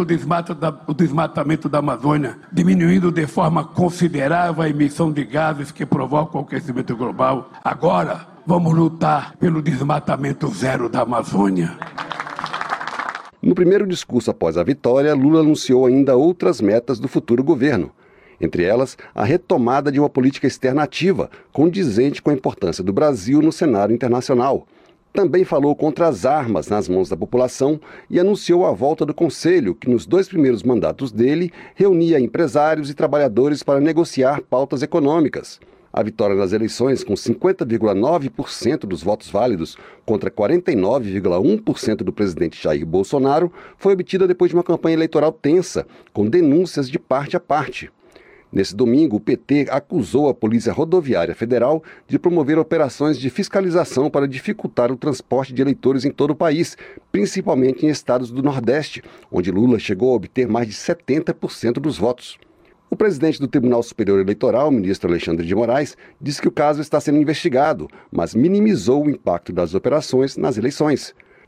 o desmatamento da Amazônia, diminuindo de forma considerável a emissão de gases que provocam o aquecimento global. Agora, vamos lutar pelo desmatamento zero da Amazônia. No primeiro discurso após a vitória, Lula anunciou ainda outras metas do futuro governo. Entre elas, a retomada de uma política externa ativa, condizente com a importância do Brasil no cenário internacional. Também falou contra as armas nas mãos da população e anunciou a volta do Conselho, que nos 2 primeiros mandatos dele reunia empresários e trabalhadores para negociar pautas econômicas. A vitória nas eleições, com 50,9% dos votos válidos contra 49,1% do presidente Jair Bolsonaro, foi obtida depois de uma campanha eleitoral tensa, com denúncias de parte a parte. Nesse domingo, o PT acusou a Polícia Rodoviária Federal de promover operações de fiscalização para dificultar o transporte de eleitores em todo o país, principalmente em estados do Nordeste, onde Lula chegou a obter mais de 70% dos votos. O presidente do Tribunal Superior Eleitoral, o ministro Alexandre de Moraes, disse que o caso está sendo investigado, mas minimizou o impacto das operações nas eleições.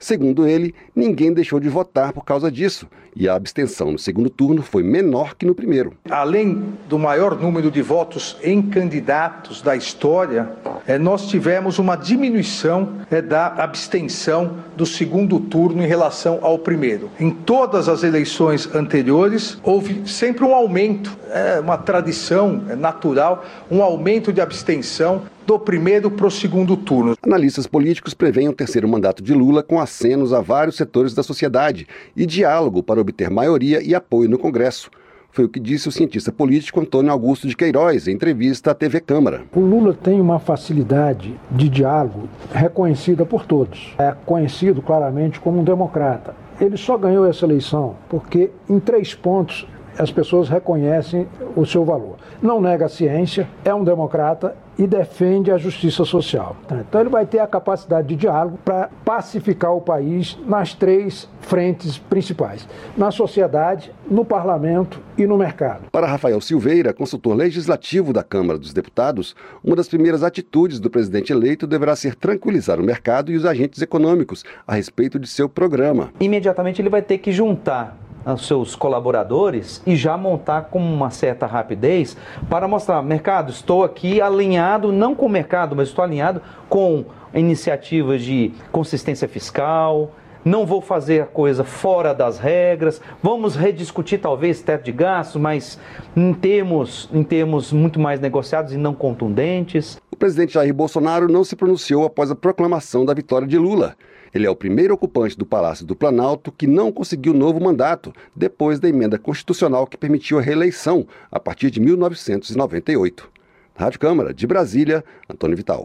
Segundo ele, ninguém deixou de votar por causa disso, e a abstenção no segundo turno foi menor que no primeiro. Além do maior número de votos em candidatos da história, nós tivemos uma diminuição da abstenção do segundo turno em relação ao primeiro. Em todas as eleições anteriores, houve sempre um aumento, uma tradição natural, um aumento de abstenção do primeiro para o segundo turno. Analistas políticos preveem um terceiro mandato de Lula com acenos a vários setores da sociedade e diálogo para obter maioria e apoio no Congresso. Foi o que disse o cientista político Antônio Augusto de Queiroz em entrevista à TV Câmara. O Lula tem uma facilidade de diálogo reconhecida por todos. É conhecido claramente como um democrata. Ele só ganhou essa eleição porque em 3 pontos as pessoas reconhecem o seu valor. Não nega a ciência, é um democrata e defende a justiça social. Então ele vai ter a capacidade de diálogo para pacificar o país nas 3 frentes principais: na sociedade, no parlamento e no mercado. Para Rafael Silveira, consultor legislativo da Câmara dos Deputados, uma das primeiras atitudes do presidente eleito deverá ser tranquilizar o mercado e os agentes econômicos a respeito de seu programa. Imediatamente ele vai ter que juntar aos seus colaboradores e já montar com uma certa rapidez para mostrar: mercado, estou aqui alinhado, não com o mercado, mas estou alinhado com iniciativas de consistência fiscal, não vou fazer a coisa fora das regras, vamos rediscutir talvez teto de gastos, mas em termos muito mais negociados e não contundentes. O presidente Jair Bolsonaro não se pronunciou após a proclamação da vitória de Lula. Ele é o primeiro ocupante do Palácio do Planalto que não conseguiu novo mandato, depois da emenda constitucional que permitiu a reeleição, a partir de 1998. Rádio Câmara, de Brasília, Antônio Vital.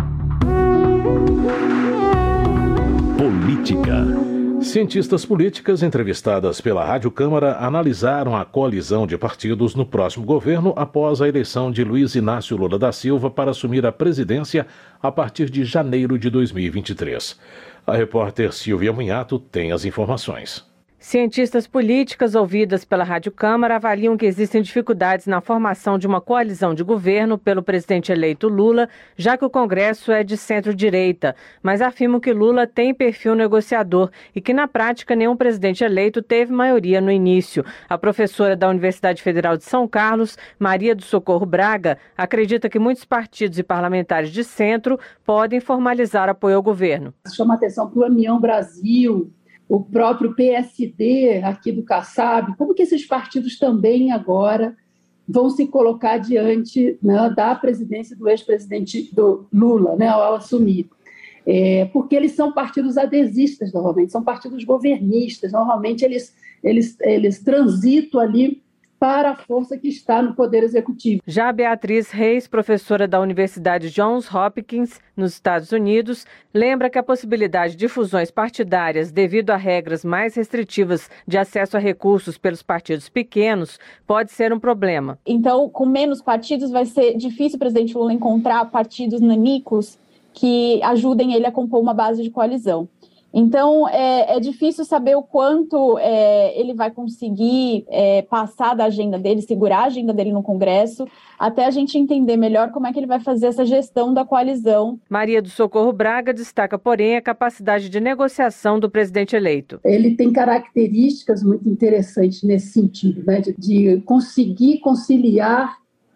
Política. Cientistas políticas entrevistadas pela Rádio Câmara analisaram a coalizão de partidos no próximo governo após a eleição de Luiz Inácio Lula da Silva para assumir a presidência a partir de janeiro de 2023. A repórter Silvia Munhato tem as informações. Cientistas políticas ouvidas pela Rádio Câmara avaliam que existem dificuldades na formação de uma coalizão de governo pelo presidente eleito Lula, já que o Congresso é de centro-direita, mas afirmam que Lula tem perfil negociador e que, na prática, nenhum presidente eleito teve maioria no início. A professora da Universidade Federal de São Carlos, Maria do Socorro Braga, acredita que muitos partidos e parlamentares de centro podem formalizar apoio ao governo. Chama atenção para o União Brasil, o próprio PSD aqui do Kassab, como que esses partidos também agora vão se colocar diante, né, da presidência do ex-presidente do Lula, né, ao assumir. Porque eles são partidos adesistas, normalmente, são partidos governistas, normalmente eles transitam ali para a força que está no Poder Executivo. Já Beatriz Reis, professora da Universidade Johns Hopkins, nos Estados Unidos, lembra que a possibilidade de fusões partidárias devido a regras mais restritivas de acesso a recursos pelos partidos pequenos pode ser um problema. Então, com menos partidos, vai ser difícil o presidente Lula encontrar partidos nanicos que ajudem ele a compor uma base de coalizão. Então, é difícil saber o quanto ele vai conseguir passar da agenda dele, segurar a agenda dele no Congresso, até a gente entender melhor como é que ele vai fazer essa gestão da coalizão. Maria do Socorro Braga destaca, porém, a capacidade de negociação do presidente eleito. Ele tem características muito interessantes nesse sentido, né, de conseguir conciliar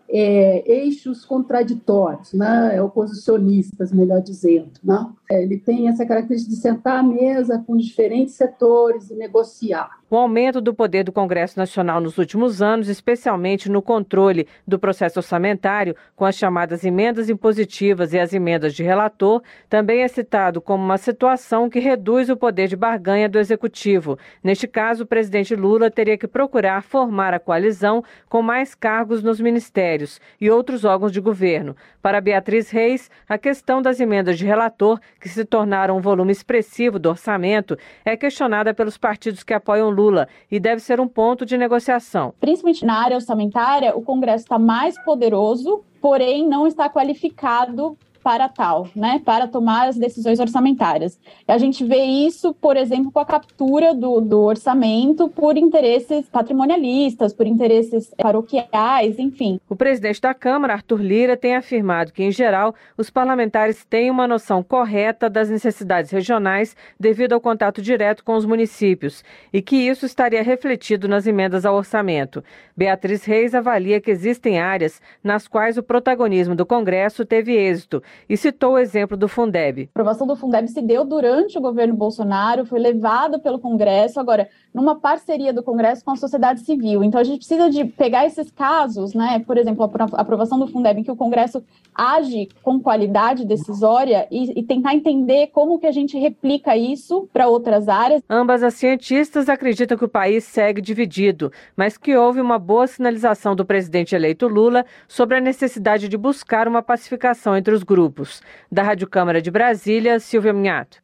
eixos contraditórios, né, oposicionistas, melhor dizendo, né? Ele tem essa característica de sentar à mesa com diferentes setores e negociar. O aumento do poder do Congresso Nacional nos últimos anos, especialmente no controle do processo orçamentário, com as chamadas emendas impositivas e as emendas de relator, também é citado como uma situação que reduz o poder de barganha do Executivo. Neste caso, o presidente Lula teria que procurar formar a coalizão com mais cargos nos ministérios e outros órgãos de governo. Para Beatriz Reis, a questão das emendas de relator, que se tornaram um volume expressivo do orçamento, é questionada pelos partidos que apoiam Lula e deve ser um ponto de negociação. Principalmente na área orçamentária, o Congresso está mais poderoso, porém não está qualificado para tal, né, para tomar as decisões orçamentárias. A gente vê isso, por exemplo, com a captura do orçamento por interesses patrimonialistas, por interesses paroquiais, enfim. O presidente da Câmara, Arthur Lira, tem afirmado que, em geral, os parlamentares têm uma noção correta das necessidades regionais devido ao contato direto com os municípios e que isso estaria refletido nas emendas ao orçamento. Beatriz Reis avalia que existem áreas nas quais o protagonismo do Congresso teve êxito e citou o exemplo do Fundeb. A aprovação do Fundeb se deu durante o governo Bolsonaro, foi levado pelo Congresso, agora, numa parceria do Congresso com a sociedade civil. Então, a gente precisa de pegar esses casos, né? Por exemplo, a aprovação do Fundeb, em que o Congresso age com qualidade decisória e tentar entender como que a gente replica isso para outras áreas. Ambas as cientistas acreditam que o país segue dividido, mas que houve uma boa sinalização do presidente eleito Lula sobre a necessidade de buscar uma pacificação entre os grupos. Da Rádio Câmara de Brasília, Silvia Minhato.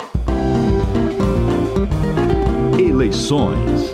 Eleições.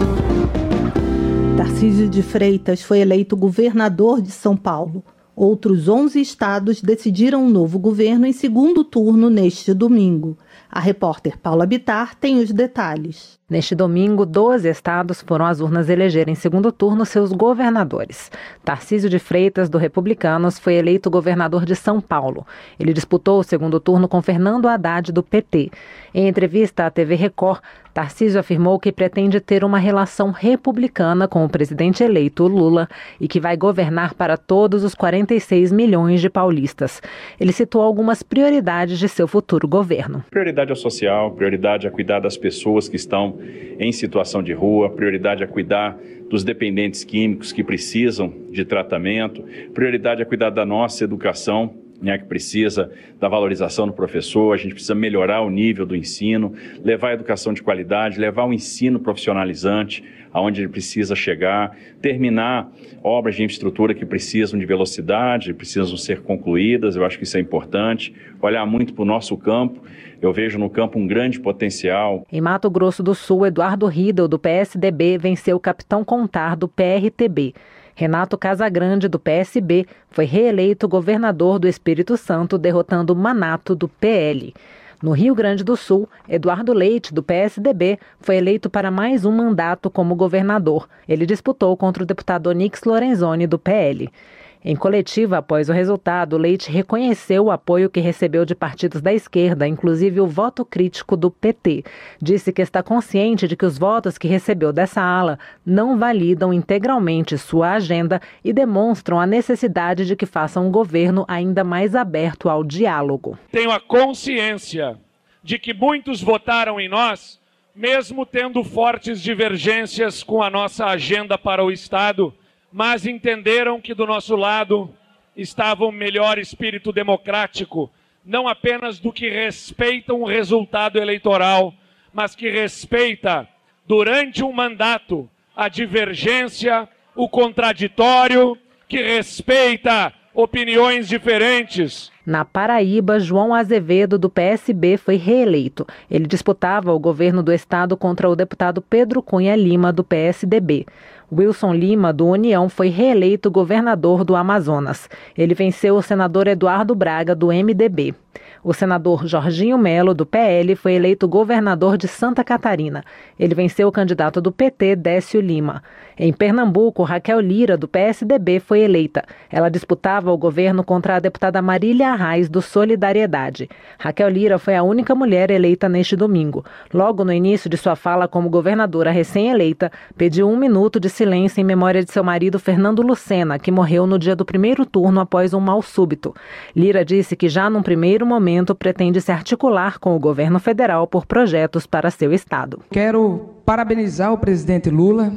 Tarcísio de Freitas foi eleito governador de São Paulo. Outros 11 estados decidiram um novo governo em segundo turno neste domingo. A repórter Paula Bittar tem os detalhes. Neste domingo, 12 estados foram às urnas eleger em segundo turno seus governadores. Tarcísio de Freitas, do Republicanos, foi eleito governador de São Paulo. Ele disputou o segundo turno com Fernando Haddad, do PT. Em entrevista à TV Record, Tarcísio afirmou que pretende ter uma relação republicana com o presidente eleito Lula e que vai governar para todos os 46 milhões de paulistas. Ele citou algumas prioridades de seu futuro governo. Prioridade ao social, prioridade a cuidar das pessoas que estão em situação de rua, prioridade a cuidar dos dependentes químicos que precisam de tratamento, prioridade a cuidar da nossa educação, que precisa da valorização do professor. A gente precisa melhorar o nível do ensino, levar a educação de qualidade, levar o ensino profissionalizante aonde ele precisa chegar, terminar obras de infraestrutura que precisam de velocidade, precisam ser concluídas. Eu acho que isso é importante. Olhar muito para o nosso campo. Eu vejo no campo um grande potencial. Em Mato Grosso do Sul, Eduardo Riedel, do PSDB, venceu o Capitão Contar, do PRTB. Renato Casagrande, do PSB, foi reeleito governador do Espírito Santo, derrotando Manato, do PL. No Rio Grande do Sul, Eduardo Leite, do PSDB, foi eleito para mais um mandato como governador. Ele disputou contra o deputado Onyx Lorenzoni, do PL. Em coletiva, após o resultado, Leite reconheceu o apoio que recebeu de partidos da esquerda, inclusive o voto crítico do PT. Disse que está consciente de que os votos que recebeu dessa ala não validam integralmente sua agenda e demonstram a necessidade de que faça um governo ainda mais aberto ao diálogo. Tenho a consciência de que muitos votaram em nós, mesmo tendo fortes divergências com a nossa agenda para o Estado, mas entenderam que do nosso lado estava o melhor espírito democrático, não apenas do que respeita um resultado eleitoral, mas que respeita, durante um mandato, a divergência, o contraditório, que respeita opiniões diferentes. Na Paraíba, João Azevedo, do PSB, foi reeleito. Ele disputava o governo do estado contra o deputado Pedro Cunha Lima, do PSDB. Wilson Lima, do União, foi reeleito governador do Amazonas. Ele venceu o senador Eduardo Braga, do MDB. O senador Jorginho Melo, do PL, foi eleito governador de Santa Catarina. Ele venceu o candidato do PT, Décio Lima. Em Pernambuco, Raquel Lira, do PSDB, foi eleita. Ela disputava o governo contra a deputada Marília Arraes, do Solidariedade. Raquel Lira foi a única mulher eleita neste domingo. Logo no início de sua fala como governadora recém-eleita, pediu 1 minuto de silêncio em memória de seu marido Fernando Lucena, que morreu no dia do primeiro turno após um mal súbito. Lira disse que já num primeiro momento pretende se articular com o governo federal por projetos para seu estado. Quero parabenizar o presidente Lula,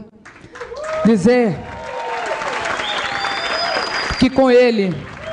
dizer que com ele,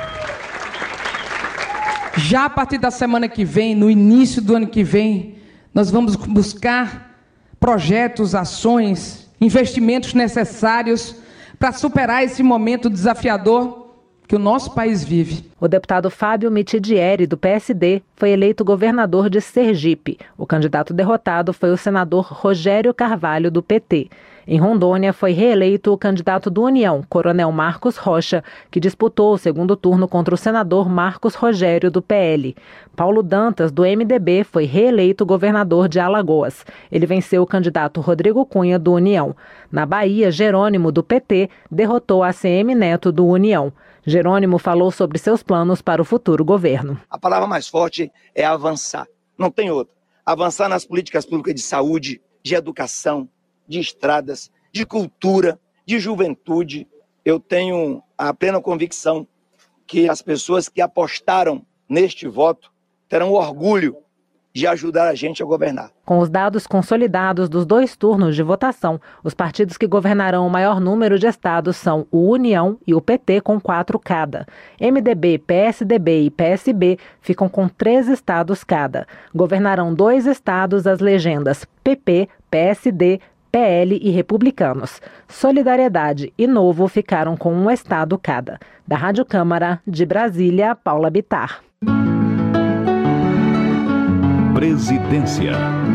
já a partir da semana que vem, no início do ano que vem, nós vamos buscar projetos, ações, investimentos necessários para superar esse momento desafiador que o nosso país vive. O deputado Fábio Mitidieri, do PSD, foi eleito governador de Sergipe. O candidato derrotado foi o senador Rogério Carvalho, do PT. Em Rondônia, foi reeleito o candidato do União, Coronel Marcos Rocha, que disputou o segundo turno contra o senador Marcos Rogério, do PL. Paulo Dantas, do MDB, foi reeleito governador de Alagoas. Ele venceu o candidato Rodrigo Cunha, do União. Na Bahia, Jerônimo, do PT, derrotou ACM Neto, do União. Jerônimo falou sobre seus planos para o futuro governo. A palavra mais forte é avançar, não tem outra. Avançar nas políticas públicas de saúde, de educação, de estradas, de cultura, de juventude. Eu tenho a plena convicção que as pessoas que apostaram neste voto terão orgulho de ajudar a gente a governar. Com os dados consolidados dos 2 turnos de votação, os partidos que governarão o maior número de estados são o União e o PT, com 4 cada. MDB, PSDB e PSB ficam com 3 estados cada. Governarão 2 estados as legendas PP, PSD, PL e Republicanos. Solidariedade e Novo ficaram com 1 estado cada. Da Rádio Câmara, de Brasília, Paula Bittar. Presidência.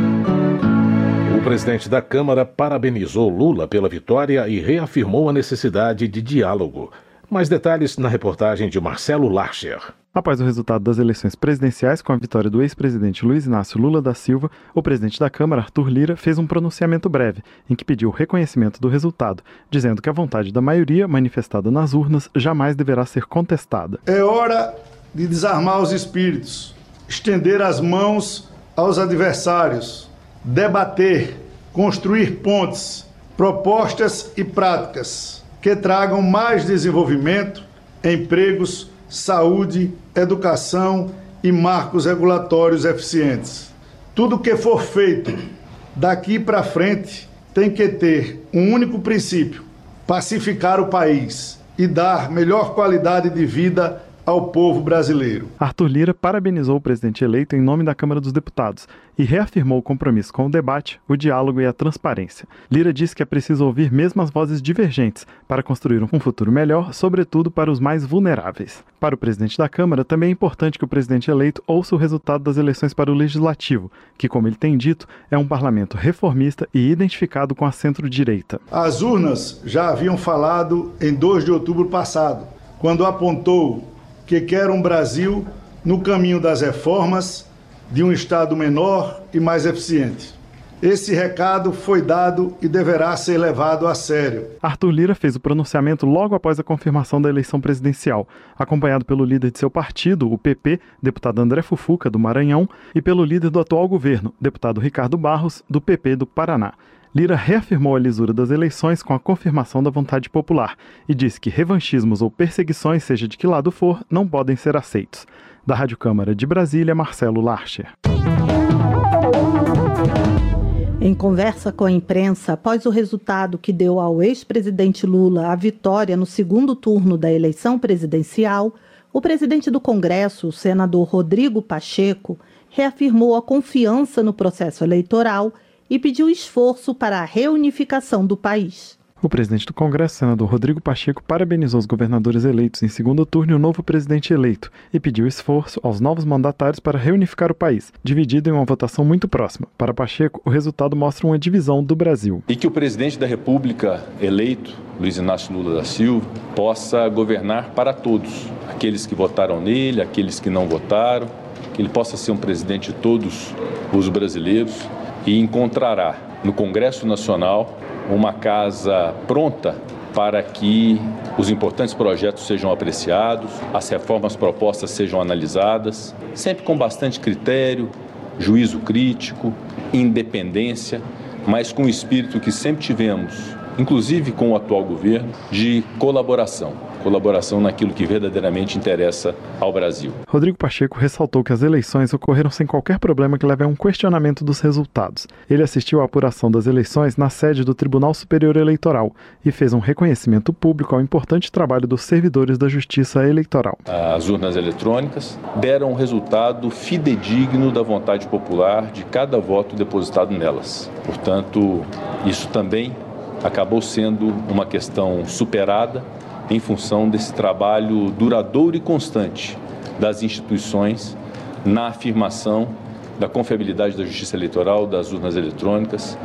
O presidente da Câmara parabenizou Lula pela vitória e reafirmou a necessidade de diálogo. Mais detalhes na reportagem de Marcelo Larcher. Após o resultado das eleições presidenciais com a vitória do ex-presidente Luiz Inácio Lula da Silva, o presidente da Câmara, Arthur Lira, fez um pronunciamento breve em que pediu o reconhecimento do resultado, dizendo que a vontade da maioria manifestada nas urnas jamais deverá ser contestada. É hora de desarmar os espíritos, estender as mãos aos adversários, debater, construir pontes, propostas e práticas que tragam mais desenvolvimento, empregos, saúde, educação e marcos regulatórios eficientes. Tudo que for feito daqui para frente tem que ter um único princípio: pacificar o país e dar melhor qualidade de vida ao povo brasileiro. Arthur Lira parabenizou o presidente eleito em nome da Câmara dos Deputados e reafirmou o compromisso com o debate, o diálogo e a transparência. Lira disse que é preciso ouvir mesmo as vozes divergentes para construir um futuro melhor, sobretudo para os mais vulneráveis. Para o presidente da Câmara, também é importante que o presidente eleito ouça o resultado das eleições para o Legislativo, que, como ele tem dito, é um parlamento reformista e identificado com a centro-direita. As urnas já haviam falado em 2 de outubro passado, quando apontou que quer um Brasil no caminho das reformas, de um Estado menor e mais eficiente. Esse recado foi dado e deverá ser levado a sério. Arthur Lira fez o pronunciamento logo após a confirmação da eleição presidencial, acompanhado pelo líder de seu partido, o PP, deputado André Fufuca, do Maranhão, e pelo líder do atual governo, deputado Ricardo Barros, do PP do Paraná. Lira reafirmou a lisura das eleições com a confirmação da vontade popular e disse que revanchismos ou perseguições, seja de que lado for, não podem ser aceitos. Da Rádio Câmara de Brasília, Marcelo Larcher. Em conversa com a imprensa, após o resultado que deu ao ex-presidente Lula a vitória no segundo turno da eleição presidencial, o presidente do Congresso, o senador Rodrigo Pacheco, reafirmou a confiança no processo eleitoral e pediu esforço para a reunificação do país. O presidente do Congresso, senador Rodrigo Pacheco, parabenizou os governadores eleitos em segundo turno e o novo presidente eleito e pediu esforço aos novos mandatários para reunificar o país, dividido em uma votação muito próxima. Para Pacheco, o resultado mostra uma divisão do Brasil. E que o presidente da República eleito, Luiz Inácio Lula da Silva, possa governar para todos, aqueles que votaram nele, aqueles que não votaram, que ele possa ser um presidente de todos os brasileiros e encontrará no Congresso Nacional uma casa pronta para que os importantes projetos sejam apreciados, as reformas propostas sejam analisadas, sempre com bastante critério, juízo crítico, independência, mas com o espírito que sempre tivemos, inclusive com o atual governo, de colaboração naquilo que verdadeiramente interessa ao Brasil. Rodrigo Pacheco ressaltou que as eleições ocorreram sem qualquer problema que leve a um questionamento dos resultados. Ele assistiu à apuração das eleições na sede do Tribunal Superior Eleitoral e fez um reconhecimento público ao importante trabalho dos servidores da Justiça Eleitoral. As urnas eletrônicas deram um resultado fidedigno da vontade popular de cada voto depositado nelas. Portanto, isso também acabou sendo uma questão superada em função desse trabalho duradouro e constante das instituições na afirmação da confiabilidade da justiça eleitoral, das urnas eletrônicas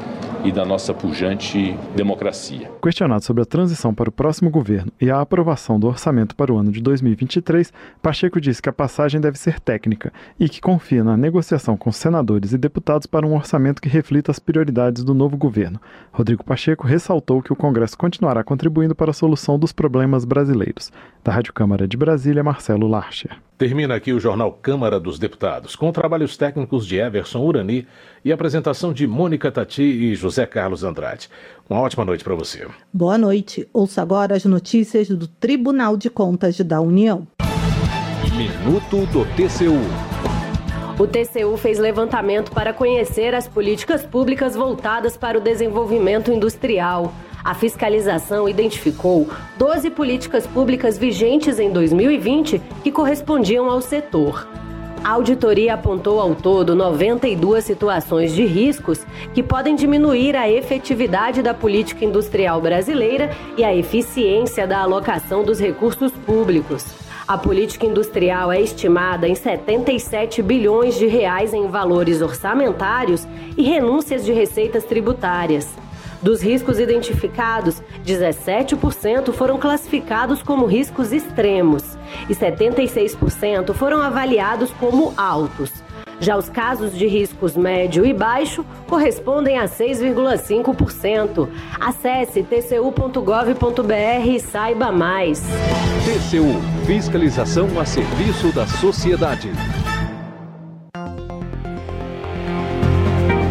e da nossa pujante democracia. Questionado sobre a transição para o próximo governo e a aprovação do orçamento para o ano de 2023, Pacheco disse que a passagem deve ser técnica e que confia na negociação com senadores e deputados para um orçamento que reflita as prioridades do novo governo. Rodrigo Pacheco ressaltou que o Congresso continuará contribuindo para a solução dos problemas brasileiros. Da Rádio Câmara de Brasília, Marcelo Larcher. Termina aqui o Jornal Câmara dos Deputados, com trabalhos técnicos de Everson Urani e apresentação de Mônica Tati e José Carlos Andrade. Uma ótima noite para você. Boa noite. Ouça agora as notícias do Tribunal de Contas da União. Minuto do TCU. O TCU fez levantamento para conhecer as políticas públicas voltadas para o desenvolvimento industrial. A fiscalização identificou 12 políticas públicas vigentes em 2020 que correspondiam ao setor. A auditoria apontou ao todo 92 situações de riscos que podem diminuir a efetividade da política industrial brasileira e a eficiência da alocação dos recursos públicos. A política industrial é estimada em 77 bilhões de reais em valores orçamentários e renúncias de receitas tributárias. Dos riscos identificados, 17% foram classificados como riscos extremos e 76% foram avaliados como altos. Já os casos de riscos médio e baixo correspondem a 6,5%. Acesse tcu.gov.br e saiba mais. TCU, fiscalização a serviço da sociedade.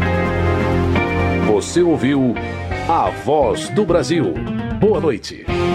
Você ouviu A Voz do Brasil. Boa noite.